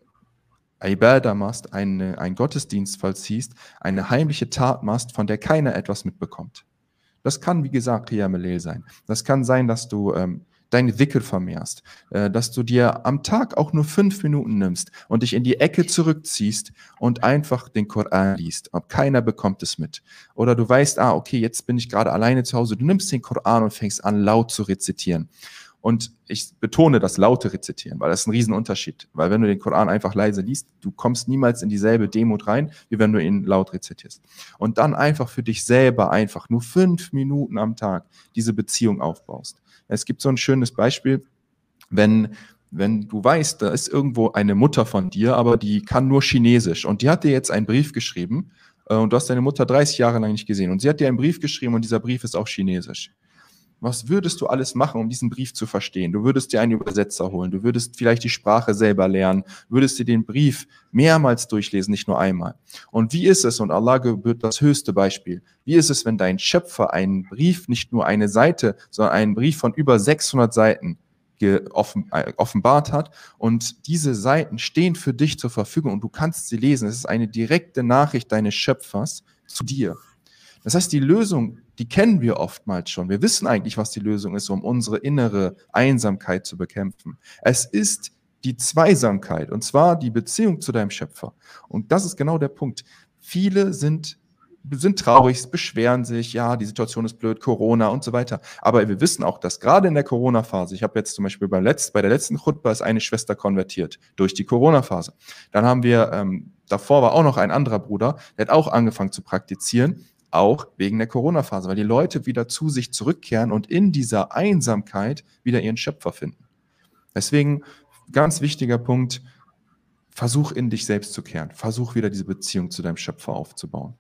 Ibadah machst, eine, einen Gottesdienst vollziehst, eine heimliche Tat machst, von der keiner etwas mitbekommt. Das kann, wie gesagt, Qiyam al-Layl sein. Das kann sein, dass du ähm, deine Dhikr vermehrst, äh, dass du dir am Tag auch nur fünf Minuten nimmst und dich in die Ecke zurückziehst und einfach den Koran liest. Aber keiner bekommt es mit. Oder du weißt, ah, okay, jetzt bin ich gerade alleine zu Hause. Du nimmst den Koran und fängst an, laut zu rezitieren. Und ich betone das laute Rezitieren, weil das ist ein Riesenunterschied. Weil wenn du den Koran einfach leise liest, du kommst niemals in dieselbe Demut rein, wie wenn du ihn laut rezitierst. Und dann einfach für dich selber einfach nur fünf Minuten am Tag diese Beziehung aufbaust. Es gibt so ein schönes Beispiel, wenn, wenn du weißt, da ist irgendwo eine Mutter von dir, aber die kann nur Chinesisch und die hat dir jetzt einen Brief geschrieben äh, und du hast deine Mutter dreißig Jahre lang nicht gesehen und sie hat dir einen Brief geschrieben und dieser Brief ist auch Chinesisch. Was würdest du alles machen, um diesen Brief zu verstehen? Du würdest dir einen Übersetzer holen, du würdest vielleicht die Sprache selber lernen, würdest dir den Brief mehrmals durchlesen, nicht nur einmal. Und wie ist es, und Allah gebührt das höchste Beispiel, wie ist es, wenn dein Schöpfer einen Brief, nicht nur eine Seite, sondern einen Brief von über sechshundert Seiten offen, äh, offenbart hat und diese Seiten stehen für dich zur Verfügung und du kannst sie lesen. Es ist eine direkte Nachricht deines Schöpfers zu dir. Das heißt, die Lösung, die kennen wir oftmals schon. Wir wissen eigentlich, was die Lösung ist, um unsere innere Einsamkeit zu bekämpfen. Es ist die Zweisamkeit, und zwar die Beziehung zu deinem Schöpfer. Und das ist genau der Punkt. Viele sind, sind traurig, beschweren sich, ja, die Situation ist blöd, Corona und so weiter. Aber wir wissen auch, dass gerade in der Corona-Phase, ich habe jetzt zum Beispiel beim Letz-, bei der letzten Khutbah ist eine Schwester konvertiert durch die Corona-Phase. Dann haben wir, ähm, davor war auch noch ein anderer Bruder, der hat auch angefangen zu praktizieren, auch wegen der Corona-Phase, weil die Leute wieder zu sich zurückkehren und in dieser Einsamkeit wieder ihren Schöpfer finden. Deswegen, ganz wichtiger Punkt, versuch in dich selbst zu kehren. Versuch wieder diese Beziehung zu deinem Schöpfer aufzubauen.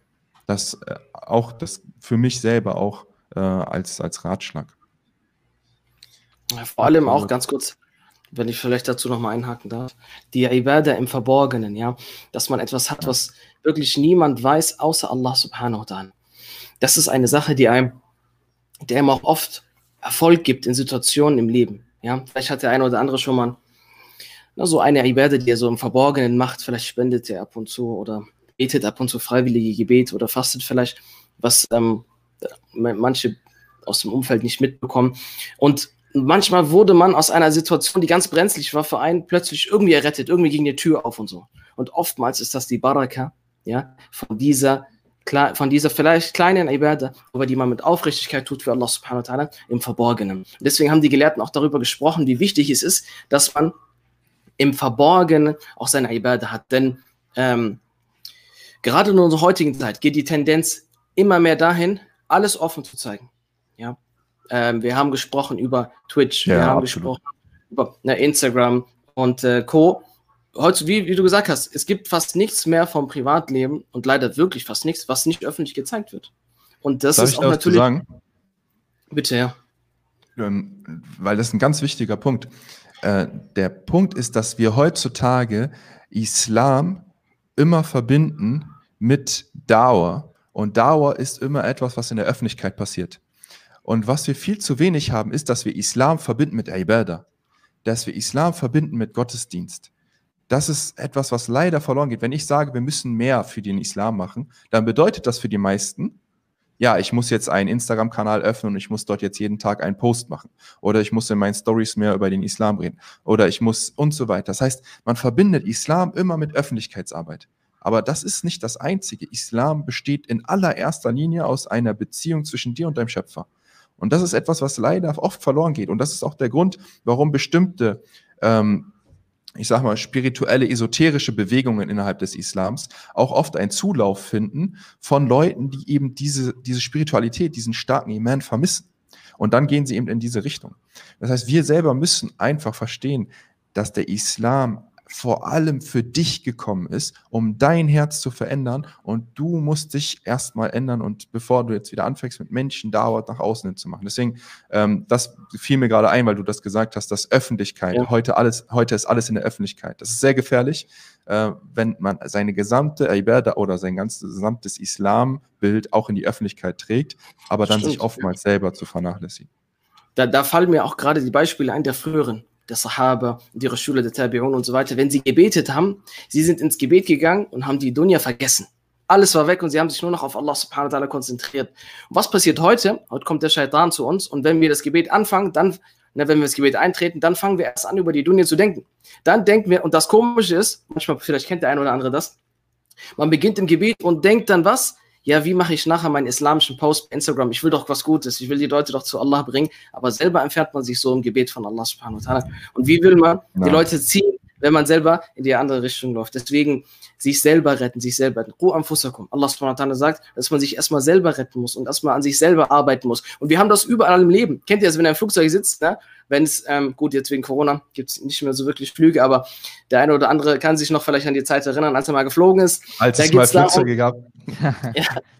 Das äh, auch das für mich selber auch äh, als, als Ratschlag. Ja, vor allem auch ganz kurz, wenn ich vielleicht dazu nochmal einhaken darf, die Ibadah im Verborgenen, ja, dass man etwas hat, was wirklich niemand weiß, außer Allah subhanahu wa ta'ala. Das ist eine Sache, die einem, der einem auch oft Erfolg gibt in Situationen im Leben, ja. Vielleicht hat der eine oder andere schon mal na, so eine Ibadah, die er so im Verborgenen macht, vielleicht spendet er ab und zu oder betet ab und zu freiwillige Gebete oder fastet vielleicht, was ähm, manche aus dem Umfeld nicht mitbekommen. Und manchmal wurde man aus einer Situation, die ganz brenzlig war für einen, plötzlich irgendwie errettet, irgendwie ging die Tür auf und so. Und oftmals ist das die Baraka, ja, von dieser, von dieser vielleicht kleinen Ibadah, aber die man mit Aufrichtigkeit tut für Allah subhanahu wa ta'ala im Verborgenen. Deswegen haben die Gelehrten auch darüber gesprochen, wie wichtig es ist, dass man im Verborgenen auch seine Ibadah hat. Denn ähm, gerade in unserer heutigen Zeit geht die Tendenz immer mehr dahin, alles offen zu zeigen. Ja. Ähm, wir haben gesprochen über Twitch, Ja, wir haben absolut. gesprochen über ne, Instagram und äh, Co. Heute, wie, wie du gesagt hast, es gibt fast nichts mehr vom Privatleben und leider wirklich fast nichts, was nicht öffentlich gezeigt wird. Und das Darf ist ich auch da was zu natürlich. sagen? Bitte, ja. Ähm, weil das ist ein ganz wichtiger Punkt. Äh, der Punkt ist, dass wir heutzutage Islam immer verbinden mit Dauer. Und Dauer ist immer etwas, was in der Öffentlichkeit passiert. Und was wir viel zu wenig haben, ist, dass wir Islam verbinden mit Ibadah. Dass wir Islam verbinden mit Gottesdienst. Das ist etwas, was leider verloren geht. Wenn ich sage, wir müssen mehr für den Islam machen, dann bedeutet das für die meisten, ja, ich muss jetzt einen Instagram-Kanal öffnen und ich muss dort jetzt jeden Tag einen Post machen. Oder ich muss in meinen Stories mehr über den Islam reden. Oder ich muss und so weiter. Das heißt, man verbindet Islam immer mit Öffentlichkeitsarbeit. Aber das ist nicht das Einzige. Islam besteht in allererster Linie aus einer Beziehung zwischen dir und deinem Schöpfer. Und das ist etwas, was leider oft verloren geht. Und das ist auch der Grund, warum bestimmte ähm, ich sag mal, spirituelle, esoterische Bewegungen innerhalb des Islams auch oft einen Zulauf finden von Leuten, die eben diese, diese Spiritualität, diesen starken Iman vermissen. Und dann gehen sie eben in diese Richtung. Das heißt, wir selber müssen einfach verstehen, dass der Islam vor allem für dich gekommen ist, um dein Herz zu verändern, und du musst dich erstmal ändern, und bevor du jetzt wieder anfängst mit Menschen Dauert nach außen hin zu machen. Deswegen, ähm, das fiel mir gerade ein, weil du das gesagt hast, dass Öffentlichkeit, ja. heute, alles, heute ist alles in der Öffentlichkeit. Das ist sehr gefährlich, äh, wenn man seine gesamte Ibadah oder sein ganzes gesamtes Islambild auch in die Öffentlichkeit trägt, aber dann Stimmt. sich oftmals selber zu vernachlässigen. Da, da fallen mir auch gerade die Beispiele ein der früheren, der Sahaba, ihre Schule, der Tabi'un und so weiter. Wenn sie gebetet haben, sie sind ins Gebet gegangen und haben die Dunya vergessen. Alles war weg und sie haben sich nur noch auf Allah subhanahu wa ta'ala konzentriert. Und was passiert heute? Heute kommt der Shaitan zu uns, und wenn wir das Gebet anfangen, dann, ne, wenn wir das Gebet eintreten, dann fangen wir erst an, über die Dunya zu denken. Dann denken wir, und das Komische ist, manchmal, vielleicht kennt der eine oder andere das, man beginnt im Gebet und denkt dann was? Ja, wie mache ich nachher meinen islamischen Post bei Instagram? Ich will doch was Gutes, ich will die Leute doch zu Allah bringen, aber selber entfernt man sich so im Gebet von Allah subhanahu wa ta'ala. Und wie will man die Leute ziehen, wenn man selber in die andere Richtung läuft? Deswegen sich selber retten, sich selber retten. Ruh anfusakum. Allah subhanahu wa ta'ala sagt, dass man sich erstmal selber retten muss und erstmal an sich selber arbeiten muss. Und wir haben das überall im Leben. Kennt ihr das, wenn ihr im Flugzeug sitzt, ne? Wenn es, ähm, gut, jetzt wegen Corona gibt es nicht mehr so wirklich Flüge, aber der eine oder andere kann sich noch vielleicht an die Zeit erinnern, als er mal geflogen ist. Als es mal Flugzeuge gab. Ja,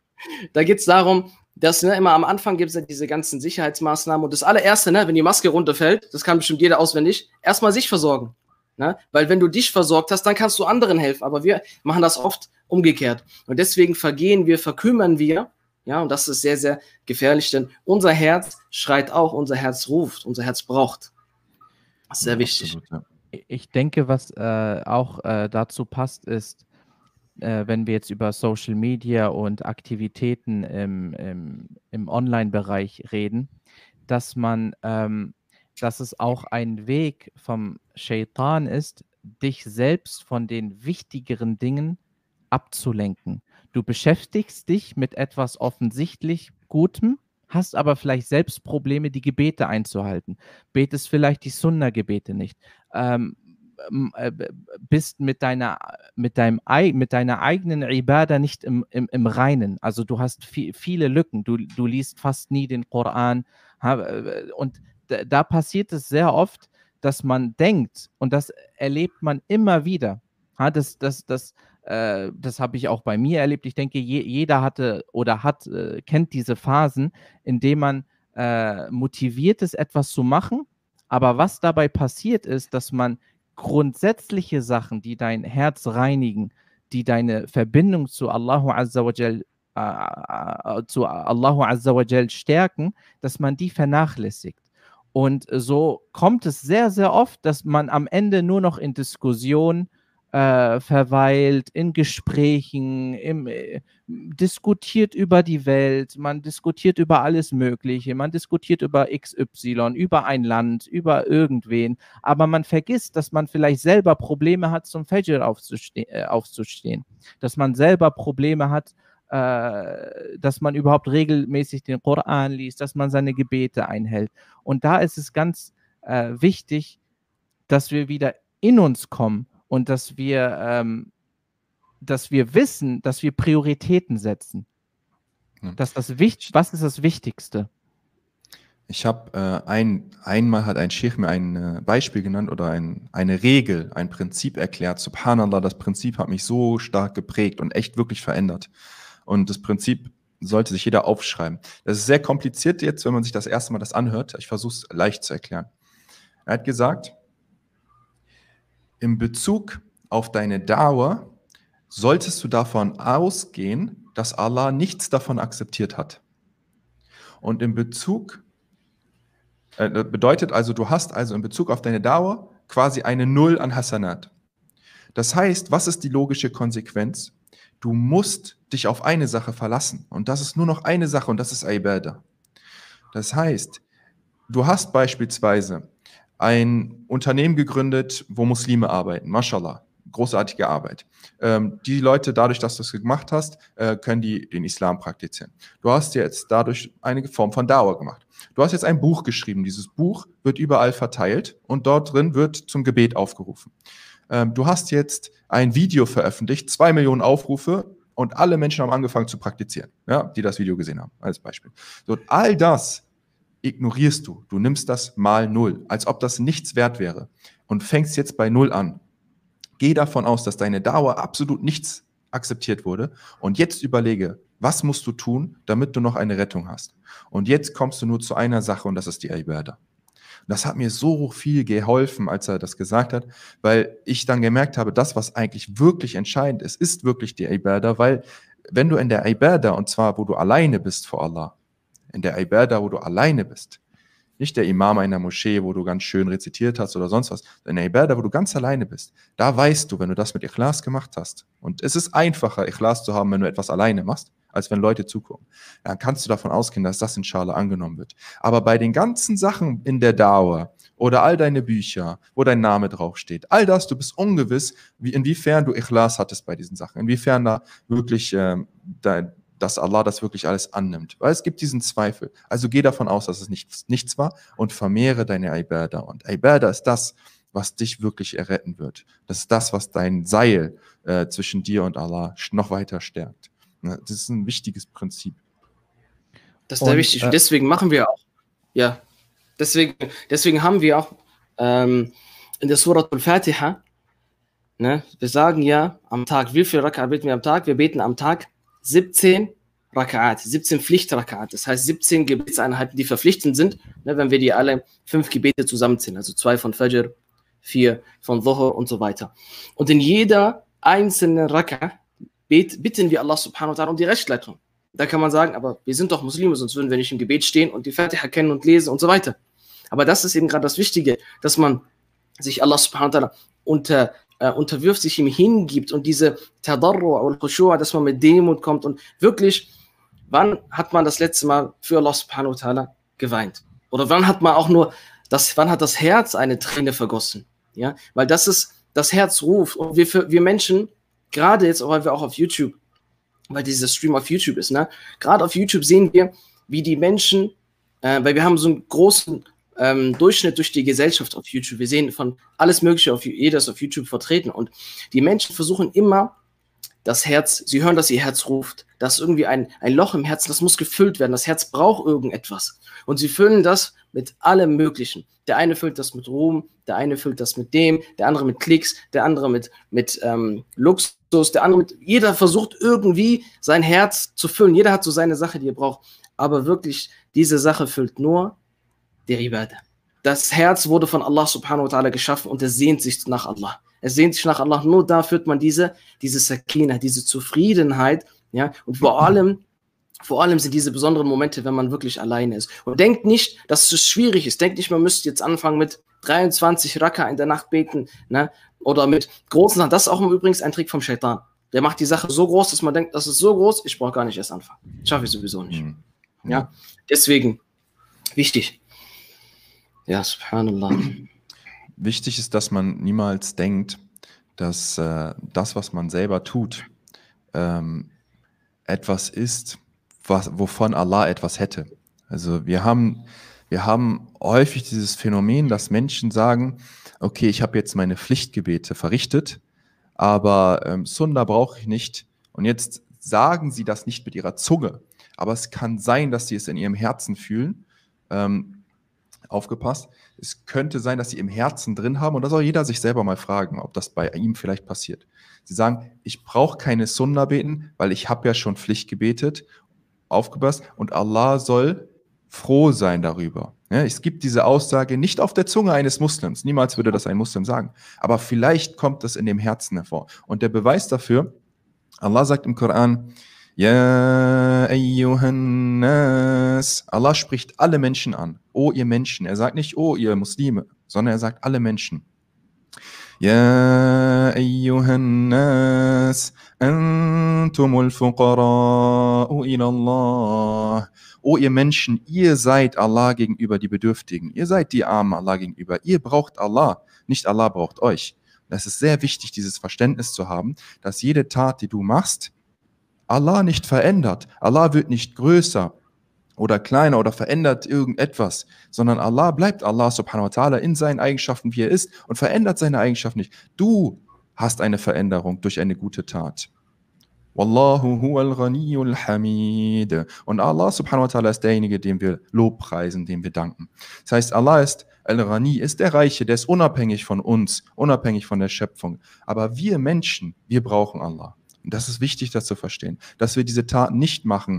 da geht es darum, dass, ne, immer am Anfang gibt es ja diese ganzen Sicherheitsmaßnahmen, und das allererste, ne, wenn die Maske runterfällt, das kann bestimmt jeder auswendig, erstmal sich versorgen. Ne? Weil wenn du dich versorgt hast, dann kannst du anderen helfen, aber wir machen das oft umgekehrt. Und deswegen vergehen wir, verkümmern wir, ja, und das ist sehr, sehr gefährlich, denn unser Herz schreit auch, unser Herz ruft, unser Herz braucht. Das ist sehr wichtig. Absolut, ja. Ich denke, was äh, auch äh, dazu passt, ist, äh, wenn wir jetzt über Social Media und Aktivitäten im, im, im Online-Bereich reden, dass man, ähm, dass es auch ein Weg vom Shaitan ist, dich selbst von den wichtigeren Dingen abzulenken. Du beschäftigst dich mit etwas offensichtlich Gutem, hast aber vielleicht selbst Probleme, die Gebete einzuhalten. Betest vielleicht die Sunna-Gebete nicht. Ähm, äh, bist mit deiner, mit, deinem, mit deiner eigenen Ibadah nicht im, im, im Reinen. Also du hast viel, viele Lücken. Du, du liest fast nie den Koran. Und da passiert es sehr oft, dass man denkt, und das erlebt man immer wieder. Das, das, das, äh, das habe ich auch bei mir erlebt. Ich denke, je, jeder hatte oder hat, äh, kennt diese Phasen, in denen man äh, motiviert ist, etwas zu machen. Aber was dabei passiert ist, dass man grundsätzliche Sachen, die dein Herz reinigen, die deine Verbindung zu Allahu Azza wa Jal, äh, zu Allahu Azza wa Jal stärken, dass man die vernachlässigt. Und so kommt es sehr, sehr oft, dass man am Ende nur noch in Diskussionen äh, verweilt, in Gesprächen, im, äh, diskutiert über die Welt, man diskutiert über alles Mögliche, man diskutiert über X Y, über ein Land, über irgendwen, aber man vergisst, dass man vielleicht selber Probleme hat, zum Fajr aufzuste äh, aufzustehen, dass man selber Probleme hat, Äh, dass man überhaupt regelmäßig den Koran liest, dass man seine Gebete einhält. Und da ist es ganz äh, wichtig, dass wir wieder in uns kommen und dass wir, ähm, dass wir wissen, dass wir Prioritäten setzen. Hm. Dass das Wicht Was ist das Wichtigste? Ich habe äh, ein, einmal hat ein Sheikh mir ein äh, Beispiel genannt oder ein, eine Regel, ein Prinzip erklärt. Subhanallah, das Prinzip hat mich so stark geprägt und echt wirklich verändert. Und das Prinzip sollte sich jeder aufschreiben. Das ist sehr kompliziert jetzt, wenn man sich das erste Mal das anhört. Ich versuche es leicht zu erklären. Er hat gesagt, in Bezug auf deine Dauer solltest du davon ausgehen, dass Allah nichts davon akzeptiert hat. Und in Bezug, äh, bedeutet also, du hast also in Bezug auf deine Dauer quasi eine Null an Hasanat. Das heißt, was ist die logische Konsequenz? Du musst dich auf eine Sache verlassen. Und das ist nur noch eine Sache, und das ist Ibadah. Das heißt, du hast beispielsweise ein Unternehmen gegründet, wo Muslime arbeiten. Mashallah, großartige Arbeit. Ähm, die Leute, dadurch, dass du es gemacht hast, äh, können die den Islam praktizieren. Du hast jetzt dadurch eine Form von Dauer gemacht. Du hast jetzt ein Buch geschrieben. Dieses Buch wird überall verteilt und dort drin wird zum Gebet aufgerufen. Ähm, du hast jetzt ein Video veröffentlicht, zwei Millionen Aufrufe, und alle Menschen haben angefangen zu praktizieren, ja, die das Video gesehen haben, als Beispiel. So, all das ignorierst du. Du nimmst das mal null, als ob das nichts wert wäre und fängst jetzt bei null an. Geh davon aus, dass deine Dauer absolut nichts akzeptiert wurde und jetzt überlege, was musst du tun, damit du noch eine Rettung hast. Und jetzt kommst du nur zu einer Sache und das ist die Ibadah. Das hat mir so viel geholfen, als er das gesagt hat, weil ich dann gemerkt habe, das, was eigentlich wirklich entscheidend ist, ist wirklich die Ibadah, weil wenn du in der Ibadah, und zwar wo du alleine bist vor Allah, in der Ibadah, wo du alleine bist, nicht der Imam einer Moschee, wo du ganz schön rezitiert hast oder sonst was, in der Ibadah, wo du ganz alleine bist, da weißt du, wenn du das mit Ikhlas gemacht hast, und es ist einfacher, Ikhlas zu haben, wenn du etwas alleine machst, als wenn Leute zugucken, dann kannst du davon ausgehen, dass das inshallah angenommen wird. Aber bei den ganzen Sachen in der Dauer oder all deine Bücher, wo dein Name draufsteht, all das, du bist ungewiss, wie, inwiefern du Ikhlas hattest bei diesen Sachen, inwiefern da wirklich, äh, dein, dass Allah das wirklich alles annimmt. Weil es gibt diesen Zweifel. Also geh davon aus, dass es nichts, nichts war und vermehre deine Ibadah. Und Ibadah ist das, was dich wirklich erretten wird. Das ist das, was dein Seil äh, zwischen dir und Allah noch weiter stärkt. Das ist ein wichtiges Prinzip. Das ist sehr wichtig. Und deswegen machen wir auch, ja, deswegen, deswegen haben wir auch ähm, in der Surah Al-Fatiha, ne, wir sagen ja am Tag, wie viel Rak'ah beten wir am Tag? Wir beten am Tag siebzehn Rak'at, siebzehn Pflicht-Rak'at. Das heißt siebzehn Gebetseinheiten, die verpflichtend sind, ne, wenn wir die alle fünf Gebete zusammenziehen. Also zwei von Fajr, vier von Dhuhr und so weiter. Und in jeder einzelnen Rak'ah Bet, bitten wir Allah subhanahu wa ta'ala um die Rechtsleitung. Da kann man sagen, aber wir sind doch Muslime, sonst würden wir nicht im Gebet stehen und die Fatiha kennen und lesen und so weiter. Aber das ist eben gerade das Wichtige, dass man sich Allah subhanahu wa ta'ala unter, äh, unterwirft, sich ihm hingibt und diese Tadarru' und Khushu', dass man mit Demut kommt und wirklich, wann hat man das letzte Mal für Allah subhanahu wa ta'ala geweint? Oder wann hat man auch nur, das, wann hat das Herz eine Träne vergossen? Ja, weil das ist, das Herz ruft und wir, für, wir Menschen, gerade jetzt, weil wir auch auf YouTube, weil dieser Stream auf YouTube ist, ne? Gerade auf YouTube sehen wir, wie die Menschen, äh, weil wir haben so einen großen ähm, Durchschnitt durch die Gesellschaft auf YouTube. Wir sehen von alles Mögliche, auf, jeder ist auf YouTube vertreten. Und die Menschen versuchen immer, das Herz, sie hören, dass ihr Herz ruft. Da ist irgendwie ein, ein Loch im Herzen, das muss gefüllt werden. Das Herz braucht irgendetwas. Und sie füllen das mit allem Möglichen. Der eine füllt das mit Ruhm, der eine füllt das mit dem, der andere mit Klicks, der andere mit, mit ähm, Luxus, der andere mit... Jeder versucht irgendwie sein Herz zu füllen. Jeder hat so seine Sache, die er braucht. Aber wirklich, diese Sache füllt nur der Ibadah. Das Herz wurde von Allah subhanahu wa ta'ala geschaffen und es sehnt sich nach Allah. Es sehnt sich nach Allah. Nur da führt man diese, diese Sakina, diese Zufriedenheit. Ja? Und vor allem, vor allem sind diese besonderen Momente, wenn man wirklich alleine ist. Und denkt nicht, dass es schwierig ist. Denkt nicht, man müsste jetzt anfangen mit dreiundzwanzig Rak'ah in der Nacht beten. Ne? Oder mit großen Sachen. Das ist auch übrigens ein Trick vom Shaitan. Der macht die Sache so groß, dass man denkt, das ist so groß, ich brauche gar nicht erst anfangen. Schaffe ich sowieso nicht. Mhm. Ja? Deswegen, wichtig. Ja, subhanallah. Wichtig ist, dass man niemals denkt, dass äh, das, was man selber tut, ähm, etwas ist, was, wovon Allah etwas hätte. Also wir haben, wir haben häufig dieses Phänomen, dass Menschen sagen, okay, ich habe jetzt meine Pflichtgebete verrichtet, aber ähm, Sunna brauche ich nicht. Und jetzt sagen sie das nicht mit ihrer Zunge, aber es kann sein, dass sie es in ihrem Herzen fühlen. Ähm, Aufgepasst. Es könnte sein, dass sie im Herzen drin haben und da soll jeder sich selber mal fragen, ob das bei ihm vielleicht passiert. Sie sagen, ich brauche keine Sunna beten, weil ich habe ja schon Pflicht gebetet. Aufgepasst. Und Allah soll froh sein darüber. Ja, es gibt diese Aussage nicht auf der Zunge eines Muslims. Niemals würde das ein Muslim sagen. Aber vielleicht kommt das in dem Herzen hervor. Und der Beweis dafür, Allah sagt im Koran, Ja ayyuhan nas. Allah spricht alle Menschen an. Oh, ihr Menschen. Er sagt nicht, oh, ihr Muslime, sondern er sagt alle Menschen. Ja ayyuhan nas. Antumul fuqara'u ila Allah. Oh, ihr Menschen, ihr seid Allah gegenüber die Bedürftigen. Ihr seid die Armen Allah gegenüber. Ihr braucht Allah, nicht Allah braucht euch. Das ist sehr wichtig, dieses Verständnis zu haben, dass jede Tat, die du machst, Allah nicht verändert. Allah wird nicht größer oder kleiner oder verändert irgendetwas, sondern Allah bleibt Allah subhanahu wa ta'ala in seinen Eigenschaften, wie er ist und verändert seine Eigenschaften nicht. Du hast eine Veränderung durch eine gute Tat. Wallahu huwal ghaniyyul hamid. Und Allah subhanahu wa ta'ala ist derjenige, dem wir Lobpreisen, dem wir danken. Das heißt, Allah ist Al-Ghani, ist der Reiche, der ist unabhängig von uns, unabhängig von der Schöpfung. Aber wir Menschen, wir brauchen Allah. Und das ist wichtig, das zu verstehen, dass wir diese Taten nicht machen,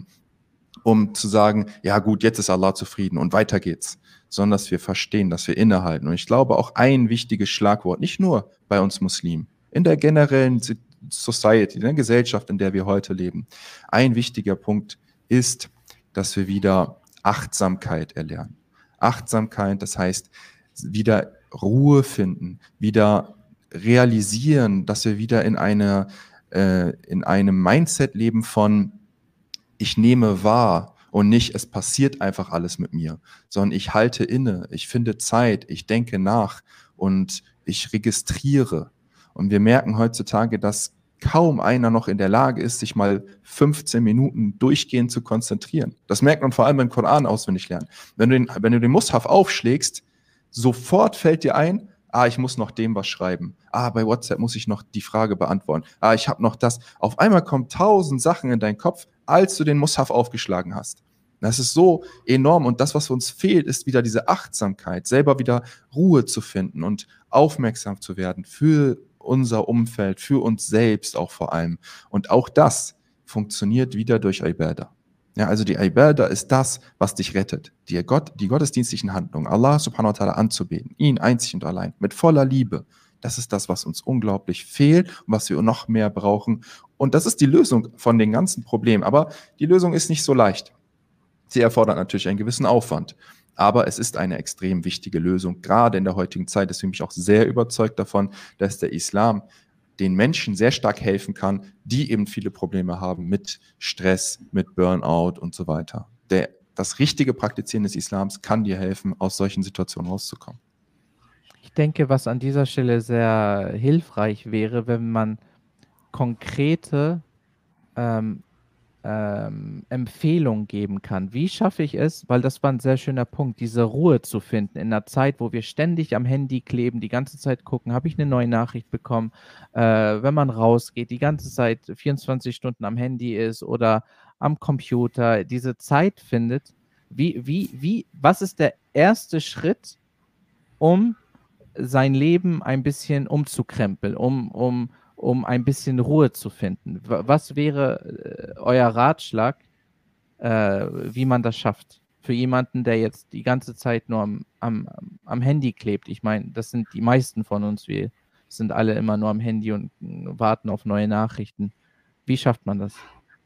um zu sagen, ja gut, jetzt ist Allah zufrieden und weiter geht's, sondern dass wir verstehen, dass wir innehalten. Und ich glaube auch ein wichtiges Schlagwort, nicht nur bei uns Muslimen, in der generellen Society, in der Gesellschaft, in der wir heute leben, ein wichtiger Punkt ist, dass wir wieder Achtsamkeit erlernen. Achtsamkeit, das heißt, wieder Ruhe finden, wieder realisieren, dass wir wieder in einer, äh, in einem Mindset leben von ich nehme wahr und nicht, es passiert einfach alles mit mir, sondern ich halte inne, ich finde Zeit, ich denke nach und ich registriere. Und wir merken heutzutage, dass kaum einer noch in der Lage ist, sich mal fünfzehn Minuten durchgehend zu konzentrieren. Das merkt man vor allem beim Koran auswendig lernen. Wenn du den, wenn du den Mushaf aufschlägst, sofort fällt dir ein, ah, ich muss noch dem was schreiben. Ah, bei WhatsApp muss ich noch die Frage beantworten. Ah, ich habe noch das. Auf einmal kommen tausend Sachen in deinen Kopf, als du den Mushaf aufgeschlagen hast. Das ist so enorm. Und das, was uns fehlt, ist wieder diese Achtsamkeit, selber wieder Ruhe zu finden und aufmerksam zu werden für unser Umfeld, für uns selbst auch vor allem. Und auch das funktioniert wieder durch Ibadah. Ja, also die Ibadah ist das, was dich rettet. Die, Gott, die gottesdienstlichen Handlungen, Allah subhanahu wa ta'ala anzubeten, ihn einzig und allein, mit voller Liebe. Das ist das, was uns unglaublich fehlt und was wir noch mehr brauchen. Und das ist die Lösung von den ganzen Problemen. Aber die Lösung ist nicht so leicht. Sie erfordert natürlich einen gewissen Aufwand. Aber es ist eine extrem wichtige Lösung, gerade in der heutigen Zeit. Deswegen bin ich auch sehr überzeugt davon, dass der Islam den Menschen sehr stark helfen kann, die eben viele Probleme haben mit Stress, mit Burnout und so weiter. Der, das richtige Praktizieren des Islams kann dir helfen, aus solchen Situationen rauszukommen. Ich denke, was an dieser Stelle sehr hilfreich wäre, wenn man konkrete ähm, ähm, Empfehlungen geben kann. Wie schaffe ich es, weil das war ein sehr schöner Punkt, diese Ruhe zu finden in einer Zeit, wo wir ständig am Handy kleben, die ganze Zeit gucken, habe ich eine neue Nachricht bekommen, äh, wenn man rausgeht, die ganze Zeit vierundzwanzig Stunden am Handy ist oder am Computer, diese Zeit findet. Wie, wie, wie, was ist der erste Schritt, um sein Leben ein bisschen umzukrempeln, um, um, um ein bisschen Ruhe zu finden? Was wäre äh, euer Ratschlag, äh, wie man das schafft? Für jemanden, der jetzt die ganze Zeit nur am, am, am Handy klebt. Ich meine, das sind die meisten von uns. Wir sind alle immer nur am Handy und warten auf neue Nachrichten. Wie schafft man das?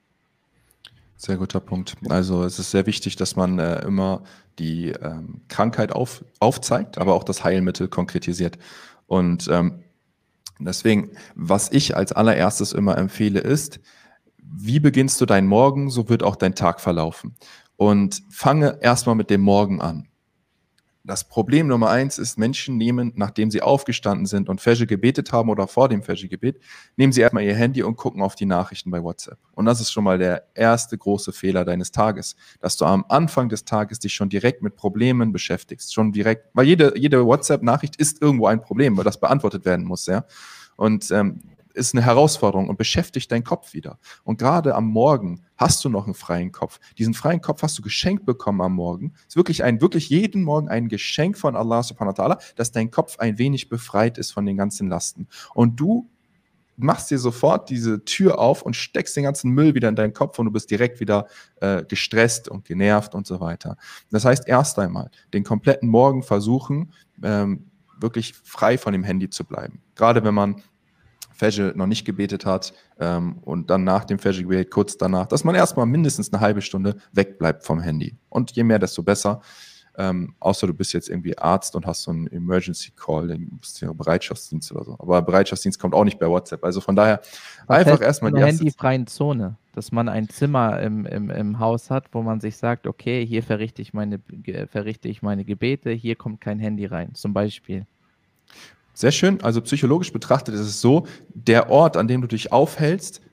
Sehr guter Punkt. Also es ist sehr wichtig, dass man äh, immer die ähm, Krankheit auf, aufzeigt, aber auch das Heilmittel konkretisiert. Und ähm, deswegen, was ich als allererstes immer empfehle, ist, wie beginnst du deinen Morgen, so wird auch dein Tag verlaufen. Und fange erstmal mit dem Morgen an. Das Problem Nummer eins ist, Menschen nehmen, nachdem sie aufgestanden sind und Fajr gebetet haben oder vor dem Fajr-Gebet, nehmen sie erstmal ihr Handy und gucken auf die Nachrichten bei WhatsApp. Und das ist schon mal der erste große Fehler deines Tages, dass du am Anfang des Tages dich schon direkt mit Problemen beschäftigst. Schon direkt, weil jede, jede WhatsApp-Nachricht ist irgendwo ein Problem, weil das beantwortet werden muss, ja. Und ähm, ist eine Herausforderung und beschäftigt deinen Kopf wieder. Und gerade am Morgen hast du noch einen freien Kopf. Diesen freien Kopf hast du geschenkt bekommen am Morgen. Es ist wirklich ein, wirklich jeden Morgen ein Geschenk von Allah subhanahu wa ta'ala, dass dein Kopf ein wenig befreit ist von den ganzen Lasten. Und du machst dir sofort diese Tür auf und steckst den ganzen Müll wieder in deinen Kopf und du bist direkt wieder äh, gestresst und genervt und so weiter. Das heißt, erst einmal den kompletten Morgen versuchen, ähm, wirklich frei von dem Handy zu bleiben. Gerade wenn man Fajr noch nicht gebetet hat ähm, und dann nach dem Fajr-Gebet, kurz danach, dass man erstmal mindestens eine halbe Stunde wegbleibt vom Handy. Und je mehr, desto besser. Ähm, außer du bist jetzt irgendwie Arzt und hast so einen Emergency Call, dann bist du ja Bereitschaftsdienst oder so. Aber Bereitschaftsdienst kommt auch nicht bei WhatsApp. Also von daher Was einfach heißt erstmal in die einer erste handyfreien Zone, dass man ein Zimmer im, im, im Haus hat, wo man sich sagt, okay, hier verrichte ich meine, ge- verrichte ich meine Gebete, hier kommt kein Handy rein, zum Beispiel. Sehr schön. Also psychologisch betrachtet ist es so, der Ort, an dem du dich aufhältst,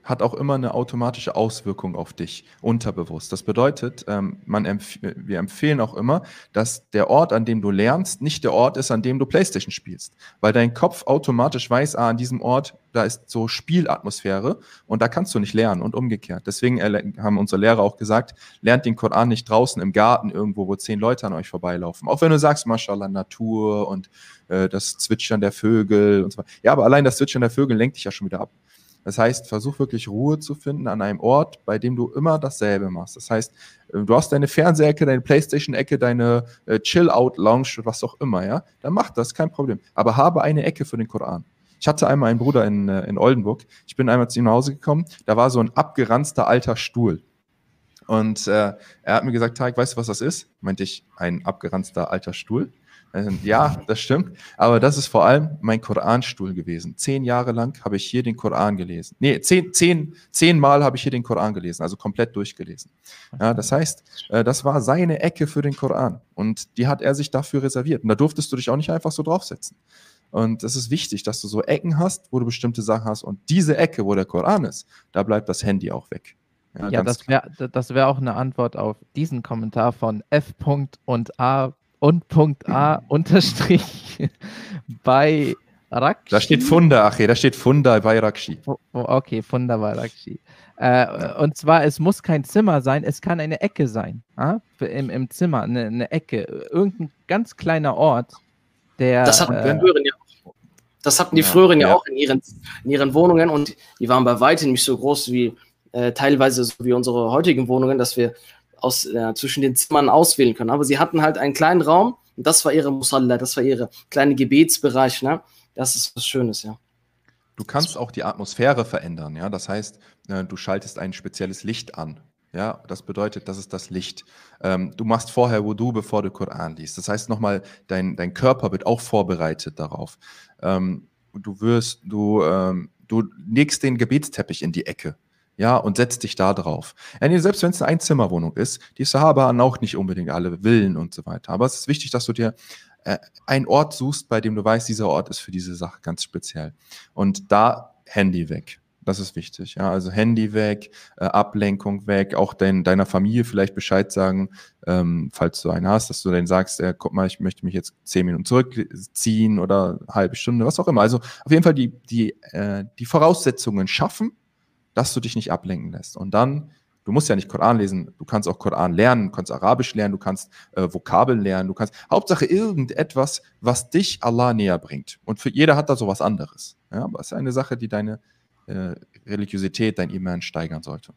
hat auch immer eine automatische Auswirkung auf dich, unterbewusst. Das bedeutet, ähm, man empf wir empfehlen auch immer, dass der Ort, an dem du lernst, nicht der Ort ist, an dem du Playstation spielst. Weil dein Kopf automatisch weiß, ah, an diesem Ort, da ist so Spielatmosphäre und da kannst du nicht lernen und umgekehrt. Deswegen haben unsere Lehrer auch gesagt, lernt den Koran nicht draußen im Garten irgendwo, wo zehn Leute an euch vorbeilaufen. Auch wenn du sagst, Mashallah, Natur und äh, das Zwitschern der Vögel und so weiter. Ja, aber allein das Zwitschern der Vögel lenkt dich ja schon wieder ab. Das heißt, versuch wirklich Ruhe zu finden an einem Ort, bei dem du immer dasselbe machst. Das heißt, du hast deine Fernsehecke, deine Playstation-Ecke, deine äh, Chill-Out-Lounge, was auch immer, ja, dann mach das, kein Problem. Aber habe eine Ecke für den Koran. Ich hatte einmal einen Bruder in, äh, in Oldenburg. Ich bin einmal zu ihm nach Hause gekommen, da war so ein abgeranzter alter Stuhl. Und äh, er hat mir gesagt, Tarek, weißt du, was das ist? Meinte ich, ein abgeranzter alter Stuhl? Ja, das stimmt. Aber das ist vor allem mein Koranstuhl gewesen. Zehn Jahre lang habe ich hier den Koran gelesen. Nee, zehn, zehn, zehn Mal habe ich hier den Koran gelesen, also komplett durchgelesen. Ja, das heißt, das war seine Ecke für den Koran. Und die hat er sich dafür reserviert. Und da durftest du dich auch nicht einfach so draufsetzen. Und es ist wichtig, dass du so Ecken hast, wo du bestimmte Sachen hast. Und diese Ecke, wo der Koran ist, da bleibt das Handy auch weg. Ja, ja das wäre das wär auch eine Antwort auf diesen Kommentar von F. und A. und Punkt A unterstrich bei Rakshi. Da steht Funda, Achi, da steht Funda bei Rakshi. Oh, okay, Funda bei Rakshi. Äh, und zwar, es muss kein Zimmer sein, es kann eine Ecke sein. Ah? Im, Im Zimmer, eine, eine Ecke. Irgendein ganz kleiner Ort, der... Das hatten, äh, früheren ja, das hatten die ja, früheren ja, ja auch in ihren, in ihren Wohnungen und die waren bei weitem nicht so groß wie äh, teilweise so wie unsere heutigen Wohnungen, dass wir aus, äh, zwischen den Zimmern auswählen können. Aber sie hatten halt einen kleinen Raum und das war ihre Musalla, das war ihre kleine Gebetsbereich. Ne? Das ist was Schönes, ja. Du kannst auch die Atmosphäre verändern, ja. Das heißt, äh, du schaltest ein spezielles Licht an. Ja, das bedeutet, das ist das Licht. Ähm, du machst vorher Wudu, bevor du Koran liest. Das heißt nochmal, dein, dein Körper wird auch vorbereitet darauf. Ähm, du wirst, du, ähm, du legst den Gebetsteppich in die Ecke. Ja, und setzt dich da drauf. Ja, selbst wenn es eine Einzimmerwohnung ist, die Sahaba hatten auch nicht unbedingt alle Villen und so weiter. Aber es ist wichtig, dass du dir äh, einen Ort suchst, bei dem du weißt, dieser Ort ist für diese Sache ganz speziell. Und da Handy weg. Das ist wichtig. Ja, also Handy weg, äh, Ablenkung weg, auch dein, deiner Familie vielleicht Bescheid sagen, ähm, falls du einen hast, dass du dann sagst, äh, guck mal, ich möchte mich jetzt zehn Minuten zurückziehen oder eine halbe Stunde, was auch immer. Also auf jeden Fall die, die, äh, die Voraussetzungen schaffen, dass du dich nicht ablenken lässt. Und dann, du musst ja nicht Koran lesen, du kannst auch Koran lernen, du kannst Arabisch lernen, du kannst äh, Vokabeln lernen, du kannst, Hauptsache irgendetwas, was dich Allah näher bringt. Und für jeder hat da so was anderes. Ja, aber es ist eine Sache, die deine äh, Religiosität, dein Iman steigern sollte.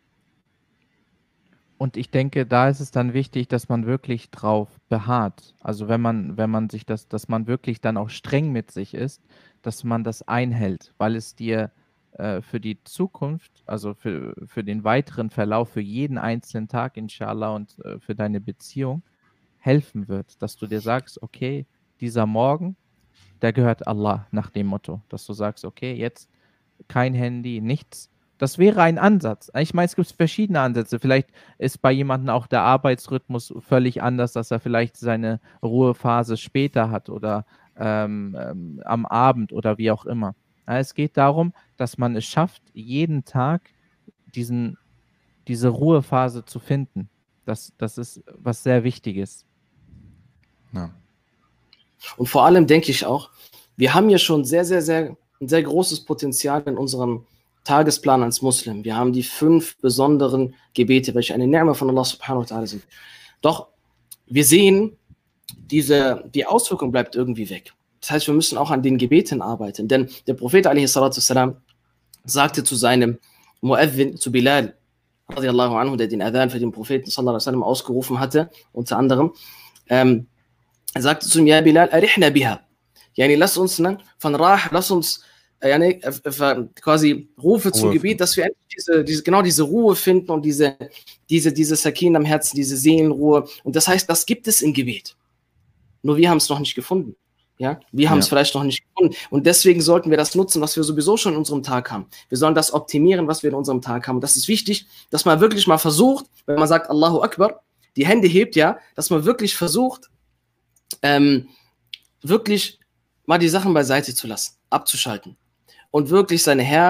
Und ich denke, da ist es dann wichtig, dass man wirklich drauf beharrt. Also wenn man, wenn man sich das, dass man wirklich dann auch streng mit sich ist, dass man das einhält, weil es dir für die Zukunft, also für, für den weiteren Verlauf, für jeden einzelnen Tag, inshallah, und äh, für deine Beziehung helfen wird, dass du dir sagst, okay, dieser Morgen, der gehört Allah, nach dem Motto, dass du sagst, okay, jetzt kein Handy, nichts. Das wäre ein Ansatz. Ich meine, es gibt verschiedene Ansätze. Vielleicht ist bei jemandem auch der Arbeitsrhythmus völlig anders, dass er vielleicht seine Ruhephase später hat oder ähm, ähm, am Abend oder wie auch immer. Es geht darum, dass man es schafft, jeden Tag diesen, diese Ruhephase zu finden. Das, das ist was sehr Wichtiges. Ja. Und vor allem denke ich auch, wir haben ja schon sehr, sehr, sehr, ein sehr großes Potenzial in unserem Tagesplan als Muslim. Wir haben die fünf besonderen Gebete, welche eine Ni'ma von Allah subhanahu wa ta'ala sind. Doch wir sehen, diese, die Auswirkung bleibt irgendwie weg. Das heißt, wir müssen auch an den Gebeten arbeiten. Denn der Prophet alaihi salatu wassalam sagte zu seinem Mu'adhin, zu Bilal, radiallahu anhu, der den Adhan für den Propheten sallallahu alaihi wasallam ausgerufen hatte, unter anderem, ähm, er sagte zu ihm, ja Bilal, arihna biha. Yani, lass uns ne, von Rah, lass uns äh, yani, äh, quasi Rufe Ruhe zum Gebet, dass wir diese, diese, genau diese Ruhe finden und diese, diese, diese Sakin am Herzen, diese Seelenruhe. Und das heißt, das gibt es im Gebet. Nur wir haben es noch nicht gefunden. Ja, wir haben es ja. vielleicht noch nicht gefunden. Und deswegen sollten wir das nutzen, was wir sowieso schon in unserem Tag haben. Wir sollen das optimieren, was wir in unserem Tag haben. Und das ist wichtig, dass man wirklich mal versucht, wenn man sagt Allahu Akbar, die Hände hebt, ja, dass man wirklich versucht, ähm, wirklich mal die Sachen beiseite zu lassen, abzuschalten. Und wirklich sein Herz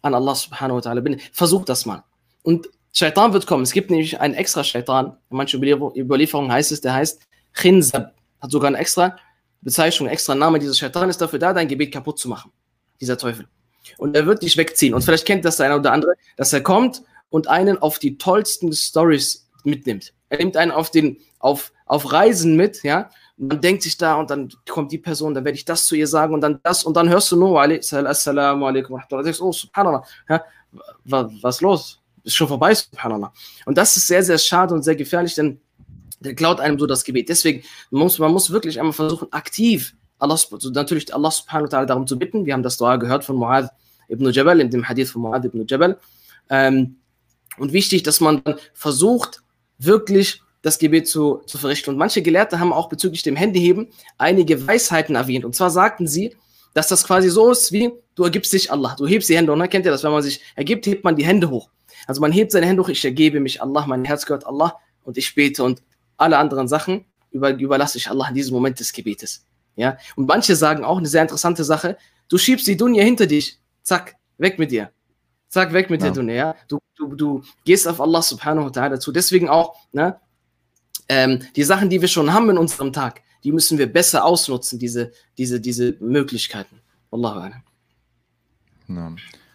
an Allah subhanahu wa ta'ala bindet. Versucht das mal. Und Shaitan wird kommen. Es gibt nämlich einen extra Shaitan. In manchen Überlieferungen heißt es, der heißt Khinsab. Hat sogar eine extra Bezeichnung, extra Name. Dieser Shaitan ist dafür da, dein Gebet kaputt zu machen. Dieser Teufel. Und er wird dich wegziehen. Und vielleicht kennt das der eine oder andere, dass er kommt und einen auf die tollsten Stories mitnimmt. Er nimmt einen auf, den, auf, auf Reisen mit, ja. Und man denkt sich da und dann kommt die Person, dann werde ich das zu ihr sagen und dann das und dann hörst du nur, Assalamu alaikum, und dann denkst du, oh, subhanallah, ja, was ist los? Ist schon vorbei, subhanallah. Und das ist sehr, sehr schade und sehr gefährlich, denn der klaut einem so das Gebet. Deswegen muss man muss wirklich einmal versuchen, aktiv Allah, natürlich Allah subhanahu wa ta'ala darum zu bitten. Wir haben das Dua gehört von Mu'adh ibn Jabal, in dem Hadith von Mu'adh ibn Jabal. Ähm, und wichtig, dass man dann versucht, wirklich das Gebet zu, zu verrichten. Und manche Gelehrte haben auch bezüglich dem Händeheben einige Weisheiten erwähnt. Und zwar sagten sie, dass das quasi so ist, wie du ergibst dich Allah. Du hebst die Hände. Und dann kennt ihr das, wenn man sich ergibt, hebt man die Hände hoch. Also man hebt seine Hände hoch, ich ergebe mich Allah, mein Herz gehört Allah und ich bete und alle anderen Sachen über, überlasse ich Allah in diesem Moment des Gebetes. Ja? Und manche sagen auch eine sehr interessante Sache, du schiebst die Dunya hinter dich, zack, weg mit dir. Zack, weg mit ja. der Dunya. Ja? Du, du, du gehst auf Allah subhanahu wa ta'ala zu. Deswegen auch, ne, ähm, die Sachen, die wir schon haben in unserem Tag, die müssen wir besser ausnutzen, diese, diese, diese Möglichkeiten. Wallahu a'lam. Ja.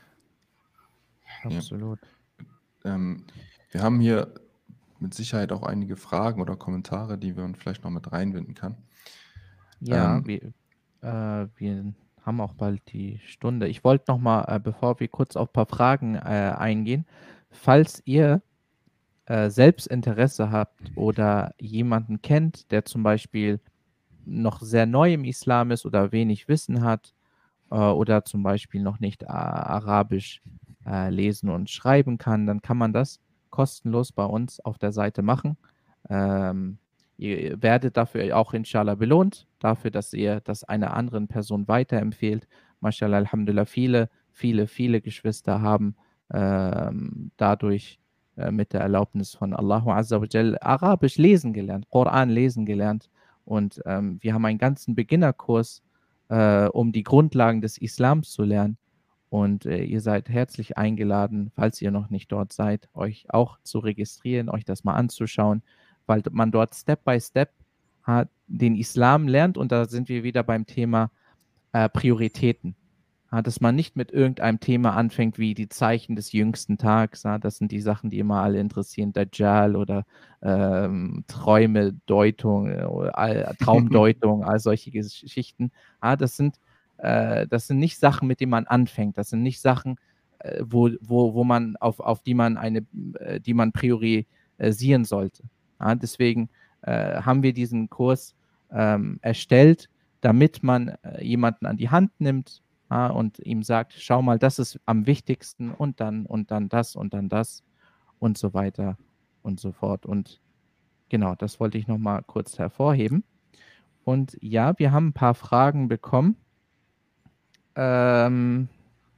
Absolut. Ja. Ähm, wir haben hier mit Sicherheit auch einige Fragen oder Kommentare, die wir vielleicht noch mit reinbinden kann. Ja, Ähm, wir, äh, wir haben auch bald die Stunde. Ich wollte noch mal, äh, bevor wir kurz auf ein paar Fragen äh, eingehen, falls ihr äh, selbst Interesse habt oder jemanden kennt, der zum Beispiel noch sehr neu im Islam ist oder wenig Wissen hat äh, oder zum Beispiel noch nicht äh, Arabisch äh, lesen und schreiben kann, dann kann man das kostenlos bei uns auf der Seite machen. Ähm, ihr werdet dafür auch inshallah belohnt, dafür, dass ihr das einer anderen Person weiterempfehlt. Mashallah, alhamdulillah, viele, viele, viele Geschwister haben ähm, dadurch äh, mit der Erlaubnis von Allahu Azza wa Jal Arabisch lesen gelernt, Koran lesen gelernt. Und ähm, wir haben einen ganzen Beginnerkurs, äh, um die Grundlagen des Islams zu lernen. Und äh, ihr seid herzlich eingeladen, falls ihr noch nicht dort seid, euch auch zu registrieren, euch das mal anzuschauen, weil man dort Step by Step hat, den Islam lernt. Und da sind wir wieder beim Thema äh, Prioritäten. Ja, dass man nicht mit irgendeinem Thema anfängt wie die Zeichen des jüngsten Tags. Ja, das sind die Sachen, die immer alle interessieren. Dajjal oder ähm, Träume, Deutung, äh, Traumdeutung, all solche Geschichten. Ja, das sind äh, das sind nicht Sachen, mit denen man anfängt. Das sind nicht Sachen, äh, wo, wo, wo man auf, auf die man eine, äh, die man priorisieren sollte. Ja, deswegen äh, haben wir diesen Kurs ähm, erstellt, damit man äh, jemanden an die Hand nimmt, ja, und ihm sagt, schau mal, das ist am wichtigsten und dann und dann das und dann das und so weiter und so fort. Und genau, das wollte ich nochmal kurz hervorheben. Und ja, wir haben ein paar Fragen bekommen. Ähm,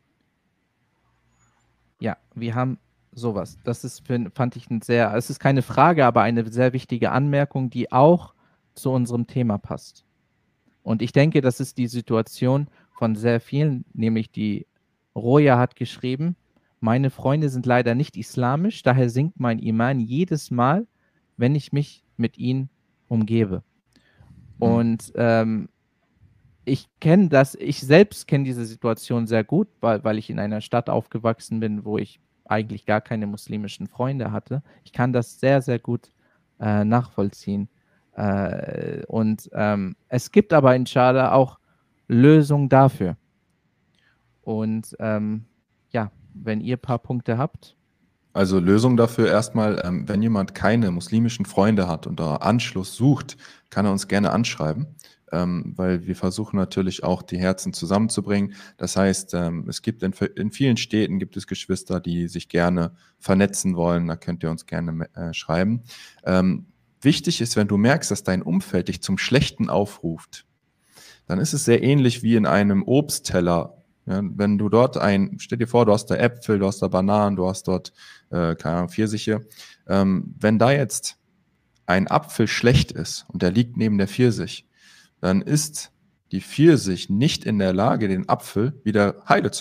ja, wir haben sowas. Das ist, fand ich ein sehr, es ist keine Frage, aber eine sehr wichtige Anmerkung, die auch zu unserem Thema passt. Und ich denke, das ist die Situation von sehr vielen, nämlich die Roja hat geschrieben, meine Freunde sind leider nicht islamisch, daher sinkt mein Iman jedes Mal, wenn ich mich mit ihnen umgebe. Mhm. Und ähm, ich kenne das, ich selbst kenne diese Situation sehr gut, weil, weil ich in einer Stadt aufgewachsen bin, wo ich eigentlich gar keine muslimischen Freunde hatte. Ich kann das sehr, sehr gut äh, nachvollziehen. Äh, und ähm, es gibt aber inshallah auch Lösungen dafür. Und ähm, ja, wenn ihr ein paar Punkte habt. Also Lösung dafür erstmal, ähm, wenn jemand keine muslimischen Freunde hat und da Anschluss sucht, kann er uns gerne anschreiben, ähm, weil wir versuchen natürlich auch die Herzen zusammenzubringen. Das heißt, ähm, es gibt in, in vielen Städten gibt es Geschwister, die sich gerne vernetzen wollen. Da könnt ihr uns gerne äh, schreiben. Ähm, wichtig ist, wenn du merkst, dass dein Umfeld dich zum Schlechten aufruft, dann ist es sehr ähnlich wie in einem Obstteller. Ja, wenn du dort ein, stell dir vor, du hast da Äpfel, du hast da Bananen, du hast dort, äh, keine Ahnung, Pfirsiche. Ähm, wenn da jetzt ein Apfel schlecht ist und der liegt neben der Pfirsich, dann ist die Pfirsich nicht in der Lage, den Apfel wieder heile zu machen.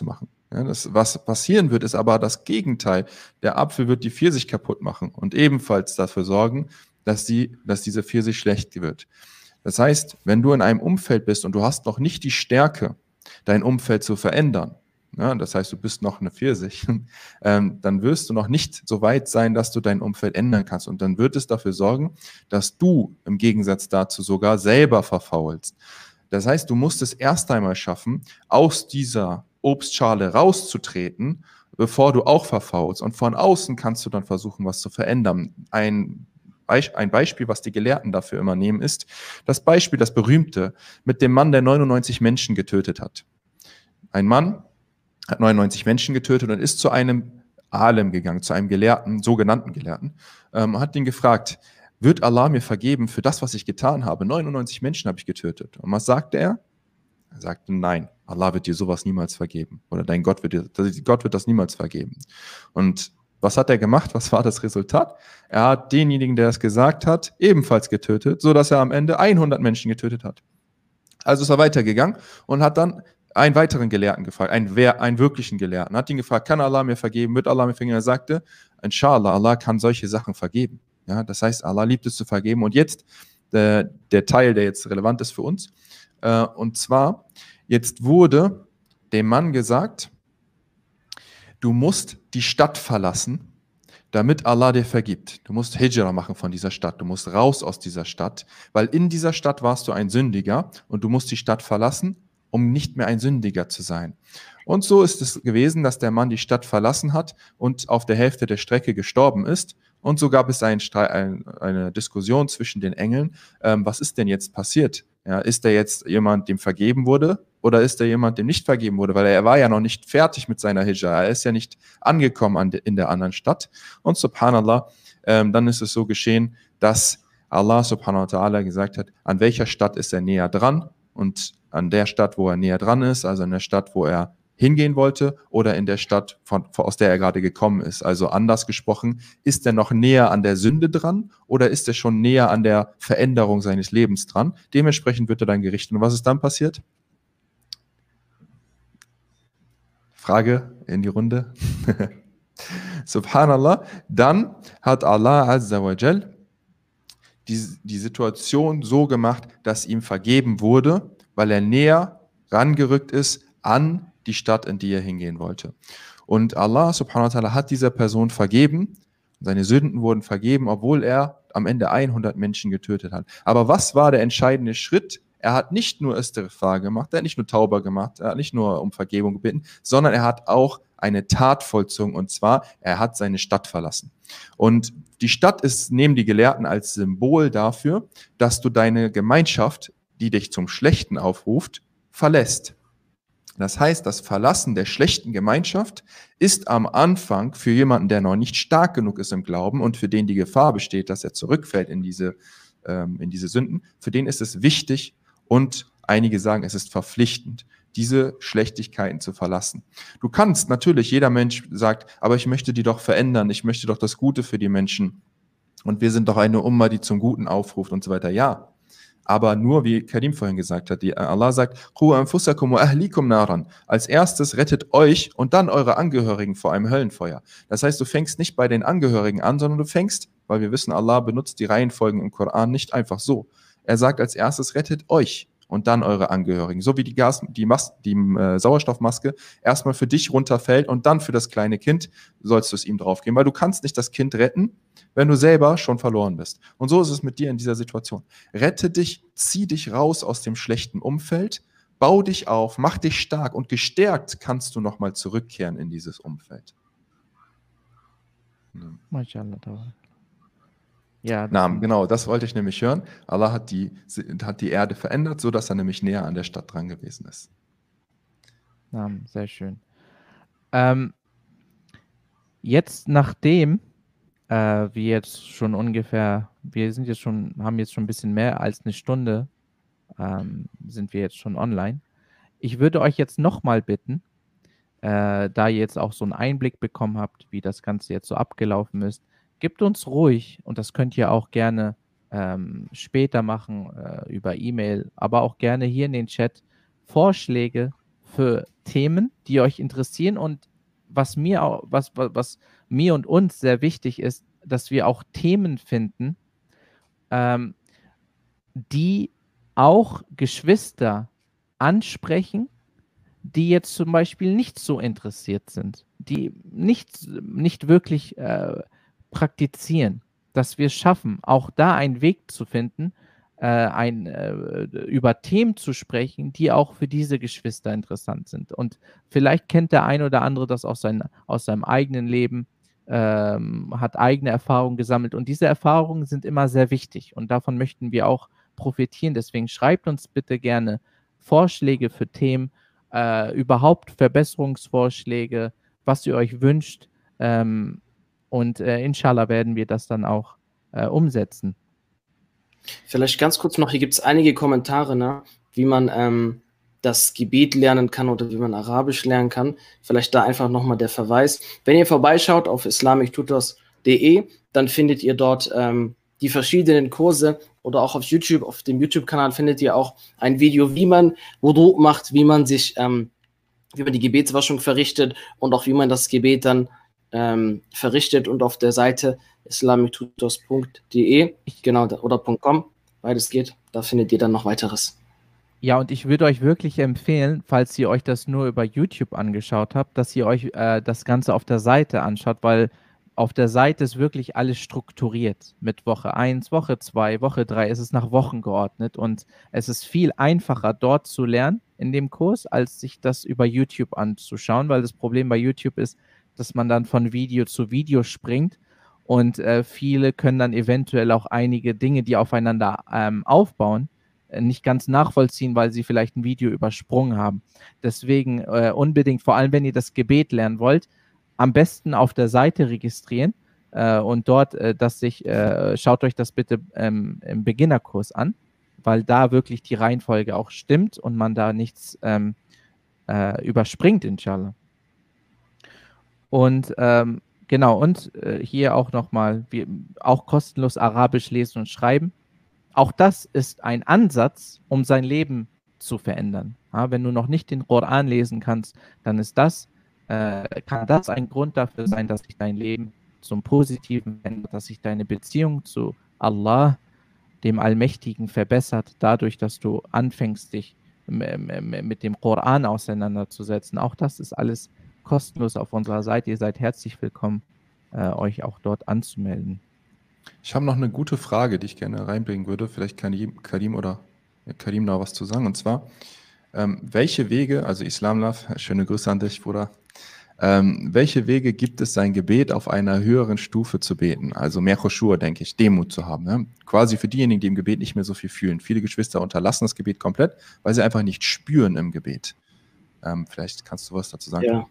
Ja, das, was passieren wird, ist aber das Gegenteil. Der Apfel wird die Pfirsich kaputt machen und ebenfalls dafür sorgen, dass, die, dass diese Pfirsich schlecht wird. Das heißt, wenn du in einem Umfeld bist und du hast noch nicht die Stärke, dein Umfeld zu verändern, ja, das heißt, du bist noch eine Pfirsich, ähm, dann wirst du noch nicht so weit sein, dass du dein Umfeld ändern kannst. Und dann wird es dafür sorgen, dass du im Gegensatz dazu sogar selber verfaulst. Das heißt, du musst es erst einmal schaffen, aus dieser Obstschale rauszutreten, bevor du auch verfaulst. Und von außen kannst du dann versuchen, was zu verändern. Ein, ein Beispiel, was die Gelehrten dafür immer nehmen, ist das Beispiel, das berühmte, mit dem Mann, der neunundneunzig Menschen getötet hat. Ein Mann hat neunundneunzig Menschen getötet und ist zu einem Alem gegangen, zu einem Gelehrten, sogenannten Gelehrten, ähm, hat ihn gefragt, wird Allah mir vergeben für das, was ich getan habe? neunundneunzig Menschen habe ich getötet. Und was sagte er? Er sagte, nein, Allah wird dir sowas niemals vergeben. Oder dein Gott wird dir, Gott wird das niemals vergeben. Und was hat er gemacht? Was war das Resultat? Er hat denjenigen, der das gesagt hat, ebenfalls getötet, sodass er am Ende hundert Menschen getötet hat. Also ist er weitergegangen und hat dann einen weiteren Gelehrten gefragt, einen, einen wirklichen Gelehrten, hat ihn gefragt, kann Allah mir vergeben, wird Allah mir vergeben? Er sagte, inshallah, Allah kann solche Sachen vergeben. Ja, das heißt, Allah liebt es zu vergeben. Und jetzt äh, der Teil, der jetzt relevant ist für uns, äh, und zwar, jetzt wurde dem Mann gesagt, du musst die Stadt verlassen, damit Allah dir vergibt. Du musst Hijra machen von dieser Stadt, du musst raus aus dieser Stadt, weil in dieser Stadt warst du ein Sündiger und du musst die Stadt verlassen, um nicht mehr ein Sündiger zu sein. Und so ist es gewesen, dass der Mann die Stadt verlassen hat und auf der Hälfte der Strecke gestorben ist. Und so gab es ein, ein, eine Diskussion zwischen den Engeln. Ähm, was ist denn jetzt passiert? Ja, ist er jetzt jemand, dem vergeben wurde, oder ist er jemand, dem nicht vergeben wurde? Weil er war ja noch nicht fertig mit seiner Hijra. Er ist ja nicht angekommen an de, in der anderen Stadt. Und subhanallah, ähm, dann ist es so geschehen, dass Allah subhanahu wa ta'ala gesagt hat, an welcher Stadt ist er näher dran? Und an der Stadt, wo er näher dran ist, also in der Stadt, wo er hingehen wollte, oder in der Stadt, von, aus der er gerade gekommen ist. Also anders gesprochen, ist er noch näher an der Sünde dran oder ist er schon näher an der Veränderung seines Lebens dran? Dementsprechend wird er dann gerichtet. Und was ist dann passiert? Frage in die Runde. Subhanallah. Dann hat Allah Azza wa Jal die, die Situation so gemacht, dass ihm vergeben wurde, weil er näher rangerückt ist an die Stadt, in die er hingehen wollte. Und Allah subhanahu wa ta'ala hat dieser Person vergeben, seine Sünden wurden vergeben, obwohl er am Ende hundert Menschen getötet hat. Aber was war der entscheidende Schritt? Er hat nicht nur Istighfar gemacht, er hat nicht nur Tauba gemacht, er hat nicht nur um Vergebung gebeten, sondern er hat auch eine Tat vollzogen, und zwar, er hat seine Stadt verlassen. Und die Stadt ist neben die Gelehrten als Symbol dafür, dass du deine Gemeinschaft, die dich zum Schlechten aufruft, verlässt. Das heißt, das Verlassen der schlechten Gemeinschaft ist am Anfang für jemanden, der noch nicht stark genug ist im Glauben und für den die Gefahr besteht, dass er zurückfällt in diese, ähm, in diese Sünden, für den ist es wichtig und einige sagen, es ist verpflichtend, diese Schlechtigkeiten zu verlassen. Du kannst natürlich, jeder Mensch sagt, aber ich möchte die doch verändern, ich möchte doch das Gute für die Menschen und wir sind doch eine Umma, die zum Guten aufruft und so weiter. Ja, aber nur, wie Karim vorhin gesagt hat, die, Allah sagt, Qu anfusakum wa ahlikum naran. Als erstes rettet euch und dann eure Angehörigen vor einem Höllenfeuer. Das heißt, du fängst nicht bei den Angehörigen an, sondern du fängst, weil wir wissen, Allah benutzt die Reihenfolgen im Koran nicht einfach so. Er sagt als erstes, rettet euch und dann eure Angehörigen. So wie die, Gas, die, Mas die äh, Sauerstoffmaske erstmal für dich runterfällt und dann für das kleine Kind sollst du es ihm draufgeben, weil du kannst nicht das Kind retten, wenn du selber schon verloren bist. Und so ist es mit dir in dieser Situation. Rette dich, zieh dich raus aus dem schlechten Umfeld, bau dich auf, mach dich stark und gestärkt kannst du nochmal zurückkehren in dieses Umfeld. MashaAllah. Ja, Na, genau, das wollte ich nämlich hören. Allah hat die, hat die Erde verändert, sodass er nämlich näher an der Stadt dran gewesen ist. Ja, sehr schön. Ähm, jetzt, nachdem äh, wir jetzt schon ungefähr, wir sind jetzt schon, haben jetzt schon ein bisschen mehr als eine Stunde, ähm, sind wir jetzt schon online. Ich würde euch jetzt nochmal bitten, äh, da ihr jetzt auch so einen Einblick bekommen habt, wie das Ganze jetzt so abgelaufen ist, gebt uns ruhig, und das könnt ihr auch gerne ähm, später machen, äh, über E-Mail, aber auch gerne hier in den Chat, Vorschläge für Themen, die euch interessieren, und was mir auch, was, was, was mir und uns sehr wichtig ist, dass wir auch Themen finden, ähm, die auch Geschwister ansprechen, die jetzt zum Beispiel nicht so interessiert sind, die nicht, nicht wirklich äh, praktizieren, dass wir es schaffen, auch da einen Weg zu finden, äh, ein, äh, über Themen zu sprechen, die auch für diese Geschwister interessant sind. Und vielleicht kennt der ein oder andere das aus, sein, aus seinem eigenen Leben, ähm, hat eigene Erfahrungen gesammelt, und diese Erfahrungen sind immer sehr wichtig, und davon möchten wir auch profitieren. Deswegen schreibt uns bitte gerne Vorschläge für Themen, äh, überhaupt Verbesserungsvorschläge, was ihr euch wünscht, ähm, und äh, inshallah werden wir das dann auch äh, umsetzen. Vielleicht ganz kurz noch, hier gibt es einige Kommentare, ne, wie man ähm, das Gebet lernen kann oder wie man Arabisch lernen kann. Vielleicht da einfach nochmal der Verweis. Wenn ihr vorbeischaut auf islamic tutors punkt de, dann findet ihr dort ähm, die verschiedenen Kurse, oder auch auf YouTube, auf dem YouTube-Kanal findet ihr auch ein Video, wie man Wudu macht, wie man sich, ähm, wie man die Gebetswaschung verrichtet und auch wie man das Gebet dann ähm, verrichtet, und auf der Seite islamic tutors punkt de, genau, oder .com, beides geht, da findet ihr dann noch weiteres. Ja, und ich würde euch wirklich empfehlen, falls ihr euch das nur über YouTube angeschaut habt, dass ihr euch äh, das Ganze auf der Seite anschaut, weil auf der Seite ist wirklich alles strukturiert. Mit Woche eins, Woche zwei, Woche drei, es ist nach Wochen geordnet, und es ist viel einfacher, dort zu lernen in dem Kurs, als sich das über YouTube anzuschauen, weil das Problem bei YouTube ist, dass man dann von Video zu Video springt, und äh, viele können dann eventuell auch einige Dinge, die aufeinander ähm, aufbauen, äh, nicht ganz nachvollziehen, weil sie vielleicht ein Video übersprungen haben. Deswegen äh, unbedingt, vor allem wenn ihr das Gebet lernen wollt, am besten auf der Seite registrieren äh, und dort, äh, dass sich, äh, schaut euch das bitte ähm, im Beginnerkurs an, weil da wirklich die Reihenfolge auch stimmt und man da nichts ähm, äh, überspringt, inshallah. Und ähm, genau, und äh, hier auch nochmal, auch kostenlos Arabisch lesen und schreiben. Auch das ist ein Ansatz, um sein Leben zu verändern. Ja, wenn du noch nicht den Koran lesen kannst, dann ist das, äh, kann das ein Grund dafür sein, dass sich dein Leben zum Positiven verändert, dass sich deine Beziehung zu Allah, dem Allmächtigen, verbessert, dadurch, dass du anfängst, dich mit dem Koran auseinanderzusetzen. Auch das ist alles kostenlos auf unserer Seite. Ihr seid herzlich willkommen, äh, euch auch dort anzumelden. Ich habe noch eine gute Frage, die ich gerne reinbringen würde. Vielleicht kann Karim oder Karim noch was zu sagen. Und zwar, ähm, welche Wege, also Islam Love, schöne Grüße an dich, Bruder. Ähm, welche Wege gibt es, sein Gebet auf einer höheren Stufe zu beten? Also mehr Khoshur, denke ich, Demut zu haben. Ne? Quasi für diejenigen, die im Gebet nicht mehr so viel fühlen. Viele Geschwister unterlassen das Gebet komplett, weil sie einfach nicht spüren im Gebet. Ähm, vielleicht kannst du was dazu sagen. Ja.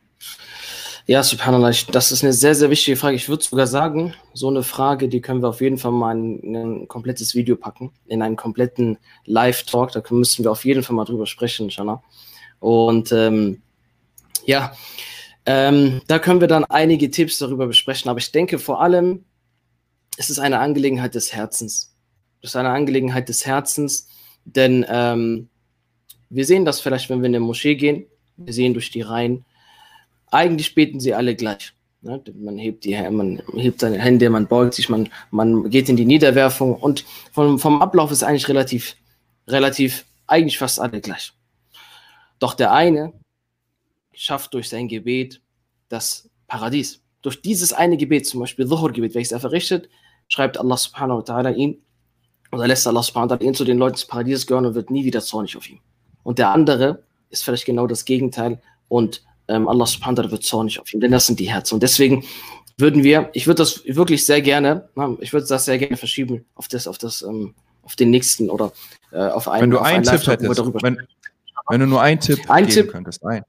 Ja, subhanallah, das ist eine sehr, sehr wichtige Frage. Ich würde sogar sagen, so eine Frage, die können wir auf jeden Fall mal in ein komplettes Video packen, in einen kompletten Live-Talk. Da müssen wir auf jeden Fall mal drüber sprechen, inshallah. Und ähm, ja, ähm, da können wir dann einige Tipps darüber besprechen. Aber ich denke vor allem, es ist eine Angelegenheit des Herzens. Es ist eine Angelegenheit des Herzens, denn ähm, wir sehen das vielleicht, wenn wir in eine Moschee gehen, wir sehen durch die Reihen, eigentlich beten sie alle gleich. Ne? Man hebt die, man hebt seine Hände, man beugt sich, man, man geht in die Niederwerfung, und vom, vom Ablauf ist eigentlich relativ, relativ, eigentlich fast alle gleich. Doch der eine schafft durch sein Gebet das Paradies. Durch dieses eine Gebet, zum Beispiel Dhuhr-Gebet, welches er verrichtet, schreibt Allah subhanahu wa ta'ala ihn, oder lässt Allah subhanahu wa ta'ala ihn zu den Leuten des Paradieses gehören und wird nie wieder zornig auf ihn. Und der andere ist vielleicht genau das Gegenteil, und Allah subhanahu wa ta'ala wird zornig auf ihn, denn das sind die Herzen. Und deswegen würden wir, ich würde das wirklich sehr gerne, ich würde das sehr gerne verschieben auf das, auf das, auf den nächsten oder auf einen. Wenn du auf einen einen Tipp hättest, wenn, wenn du nur einen Tipp ein geben Tipp, könntest, ein.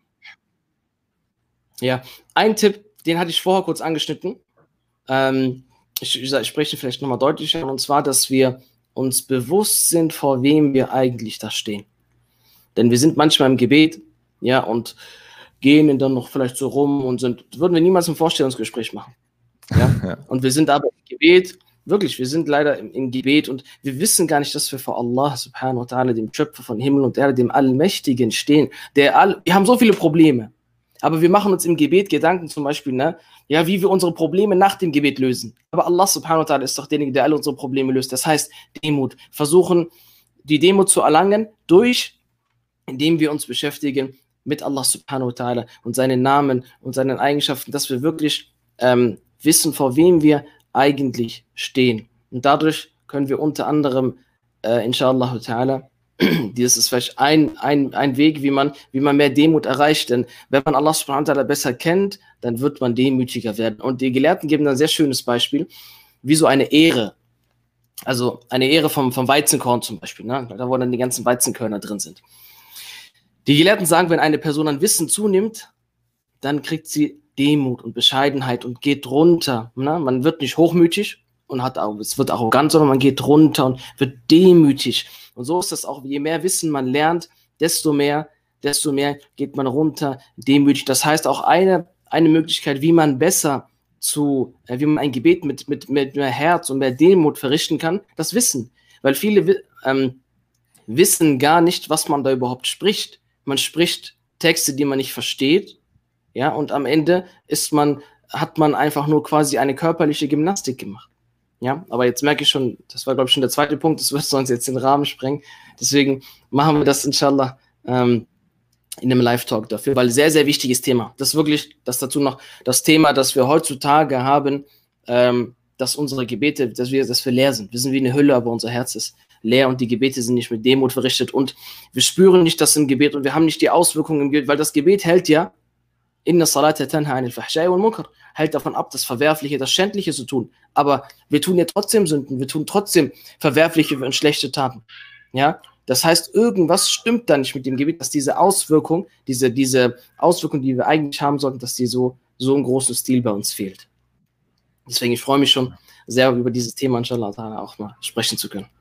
Ja, ein Tipp, den hatte ich vorher kurz angeschnitten. Ähm, ich, ich spreche vielleicht nochmal deutlicher, und zwar, dass wir uns bewusst sind, vor wem wir eigentlich da stehen. Denn wir sind manchmal im Gebet, ja, und gehen dann noch vielleicht so rum und sind, würden wir niemals ein Vorstellungsgespräch machen. Ja? Ja. Und wir sind aber im Gebet Wirklich, wir sind leider im, im Gebet und wir wissen gar nicht, dass wir vor Allah subhanahu wa ta'ala, dem Schöpfer von Himmel und Erde, dem Allmächtigen stehen. Der all, wir haben so viele Probleme, aber wir machen uns im Gebet Gedanken zum Beispiel, ne, ja, wie wir unsere Probleme nach dem Gebet lösen. Aber Allah subhanahu wa ta'ala ist doch derjenige, der alle unsere Probleme löst. Das heißt, Demut. Versuchen, die Demut zu erlangen, durch, indem wir uns beschäftigen mit Allah subhanahu wa ta'ala und seinen Namen und seinen Eigenschaften, dass wir wirklich ähm, wissen, vor wem wir eigentlich stehen. Und dadurch können wir unter anderem, äh, inshallah ta'ala, das ist vielleicht ein, ein, ein Weg, wie man, wie man mehr Demut erreicht. Denn wenn man Allah subhanahu wa ta'ala besser kennt, dann wird man demütiger werden. Und die Gelehrten geben ein sehr schönes Beispiel, wie so eine Ehre. Also eine Ehre vom, vom Weizenkorn zum Beispiel, ne? Da wo dann die ganzen Weizenkörner drin sind. Die Gelehrten sagen, wenn eine Person an Wissen zunimmt, dann kriegt sie Demut und Bescheidenheit und geht runter. Ne? Man wird nicht hochmütig und hat auch, es wird arrogant, sondern man geht runter und wird demütig. Und so ist das auch, je mehr Wissen man lernt, desto mehr, desto mehr geht man runter, demütig. Das heißt auch eine, eine Möglichkeit, wie man besser zu, äh, wie man ein Gebet mit, mit, mit mehr Herz und mehr Demut verrichten kann, das Wissen. Weil viele ähm, wissen gar nicht, was man da überhaupt spricht. Man spricht Texte, die man nicht versteht. Ja, und am Ende ist man, hat man einfach nur quasi eine körperliche Gymnastik gemacht. Ja, aber jetzt merke ich schon, das war, glaube ich, schon der zweite Punkt, das wird sonst jetzt den Rahmen sprengen. Deswegen machen wir das, inshallah, ähm, in einem Live-Talk dafür, weil sehr, sehr wichtiges Thema. Das ist wirklich, das dazu noch das Thema, das wir heutzutage haben, ähm, dass unsere Gebete, dass wir, dass wir leer sind. Wir sind wie eine Hülle, aber unser Herz ist leer und die Gebete sind nicht mit Demut verrichtet und wir spüren nicht das im Gebet und wir haben nicht die Auswirkungen im Gebet, weil das Gebet hält ja, Inna salata tanha anil fahsha'i wal munkar, hält davon ab, das Verwerfliche, das Schändliche zu tun. Aber wir tun ja trotzdem Sünden, wir tun trotzdem verwerfliche und schlechte Taten. Ja, das heißt, irgendwas stimmt da nicht mit dem Gebet, dass diese Auswirkung, diese, diese Auswirkung, die wir eigentlich haben sollten, dass die so, so im großen Stil bei uns fehlt. Deswegen, ich freue mich schon sehr, über dieses Thema, inshallah, auch mal sprechen zu können.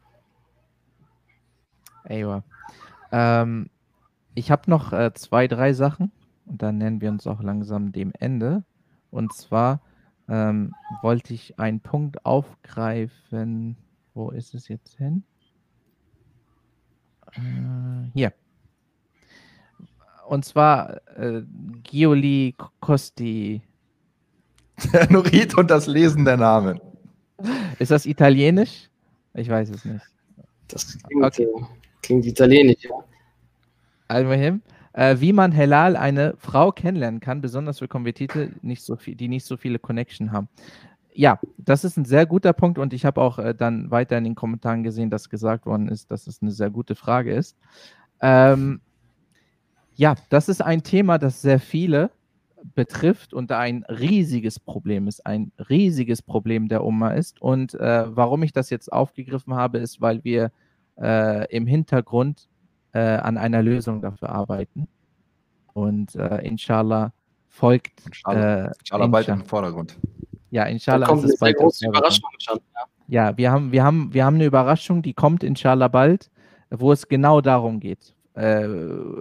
Eywa. Ähm, ich habe noch äh, zwei, drei Sachen. Und dann nähern wir uns auch langsam dem Ende. Und zwar ähm, wollte ich einen Punkt aufgreifen. Wo ist es jetzt hin? Äh, hier. Und zwar äh, Gioli Costi. Der Nurit und das Lesen der Namen. Ist das italienisch? Ich weiß es nicht. Das klingt, Okay. äh, klingt italienisch, ja. Al-Muhim. Äh, wie man Helal eine Frau kennenlernen kann, besonders für Konvertierte, nicht so viel, die nicht so viele Connection haben. Ja, das ist ein sehr guter Punkt und ich habe auch äh, dann weiter in den Kommentaren gesehen, dass gesagt worden ist, dass es eine sehr gute Frage ist. Ähm, ja, das ist ein Thema, das sehr viele betrifft und ein riesiges Problem ist, ein riesiges Problem der Umma ist. Und äh, warum ich das jetzt aufgegriffen habe, ist, weil wir äh, im Hintergrund äh, an einer Lösung dafür arbeiten. Und äh, inshallah folgt. Inshallah, Äh, inshallah bald inshallah. im Vordergrund. Ja, Da inshallah kommt ist eine es sehr bald. große im Vordergrund. Überraschung, inshallah. Ja, wir haben, wir, haben, wir haben eine Überraschung, die kommt inshallah bald, wo es genau darum geht. Äh,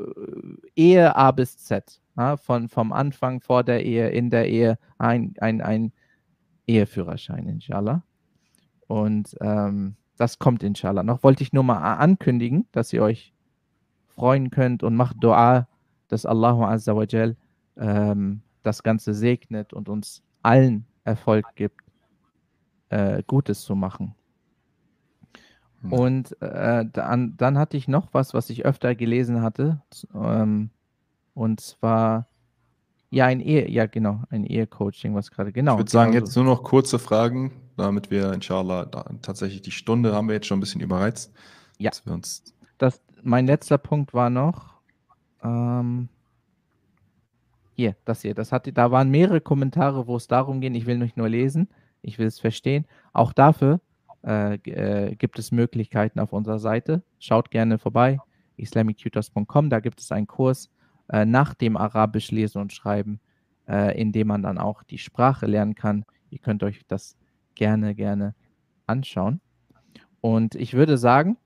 Ehe A bis Z. Ja, von, vom Anfang vor der Ehe, in der Ehe, ein, ein, ein Eheführerschein, inshallah. Und ähm, das kommt inshallah noch. Wollte ich nur mal ankündigen, dass ihr euch freuen könnt und macht Dua, dass Allahu Azza wa Jal ähm, das Ganze segnet und uns allen Erfolg gibt, äh, Gutes zu machen. Hm. Und äh, dann, dann hatte ich noch was, was ich öfter gelesen hatte. Ähm, und zwar, ja, ein Ehe, ja genau, ein Ehecoaching, was gerade, genau. Ich würde sagen, genau jetzt so. nur noch kurze Fragen, damit wir inshallah da, tatsächlich die Stunde haben wir jetzt schon ein bisschen überreizt. Ja. Dass wir uns Das, mein letzter Punkt war noch, ähm, hier, das hier, das hatte, da waren mehrere Kommentare, wo es darum geht, ich will nicht nur lesen, ich will es verstehen. Auch dafür äh, äh, gibt es Möglichkeiten auf unserer Seite. Schaut gerne vorbei, islamic tutors punkt com, da gibt es einen Kurs äh, nach dem Arabisch lesen und schreiben, äh, in dem man dann auch die Sprache lernen kann. Ihr könnt euch das gerne, gerne anschauen. Und ich würde sagen,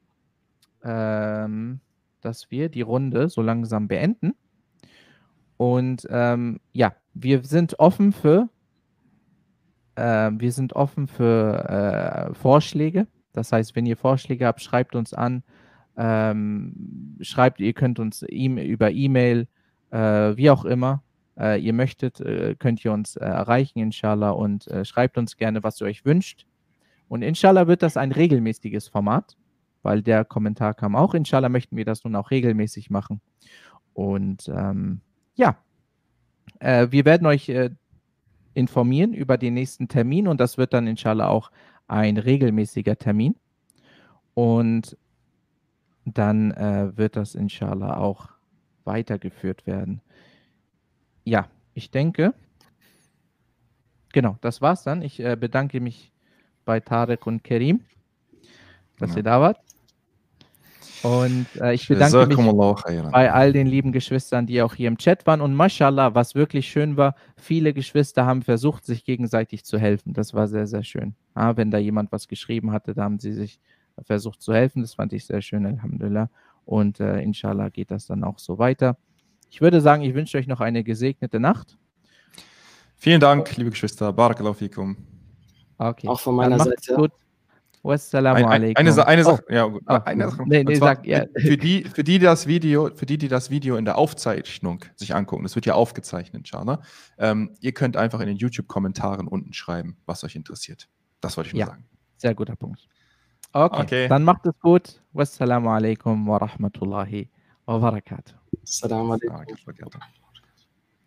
ähm, dass wir die Runde so langsam beenden. Und ähm, ja, wir sind offen für äh, wir sind offen für äh, Vorschläge. Das heißt, wenn ihr Vorschläge habt, schreibt uns an. Ähm, schreibt, ihr könnt uns e über E-Mail, äh, wie auch immer äh, ihr möchtet, äh, könnt ihr uns äh, erreichen, inshallah, und äh, schreibt uns gerne, was ihr euch wünscht. Und inshallah wird das ein regelmäßiges Format, weil der Kommentar kam auch. Inshallah möchten wir das nun auch regelmäßig machen. Und ähm, ja, äh, wir werden euch äh, informieren über den nächsten Termin und das wird dann inshallah auch ein regelmäßiger Termin. Und dann äh, wird das inshallah auch weitergeführt werden. Ja, ich denke, genau, das war's dann. Ich äh, bedanke mich bei Tarek und Kerim, dass Ja. ihr da wart. Und äh, ich bedanke mich bei all den lieben Geschwistern, die auch hier im Chat waren. Und mashallah, was wirklich schön war, viele Geschwister haben versucht, sich gegenseitig zu helfen. Das war sehr, sehr schön. Ja, wenn da jemand was geschrieben hatte, da haben sie sich versucht zu helfen. Das fand ich sehr schön, alhamdulillah. Und äh, inshallah geht das dann auch so weiter. Ich würde sagen, ich wünsche euch noch eine gesegnete Nacht. Vielen Dank, liebe Geschwister. Barakallahu fikum. Okay. Auch von meiner Seite. Gut. Wassalamu alaikum. Eine, eine, eine Sache, oh. ja, gut. Oh. Eine Sache. Nee, nee, zwar, sag, ja. für, die, für, die das Video, für die, die das Video in der Aufzeichnung sich angucken, das wird ja aufgezeichnet, inshallah. Ähm, ihr könnt einfach in den YouTube-Kommentaren unten schreiben, was euch interessiert. Das wollte ich nur ja. sagen. Sehr guter Punkt. Okay. okay, dann macht es gut. Wassalamu alaikum wa rahmatullahi wa barakatuh. Assalamu alaikum.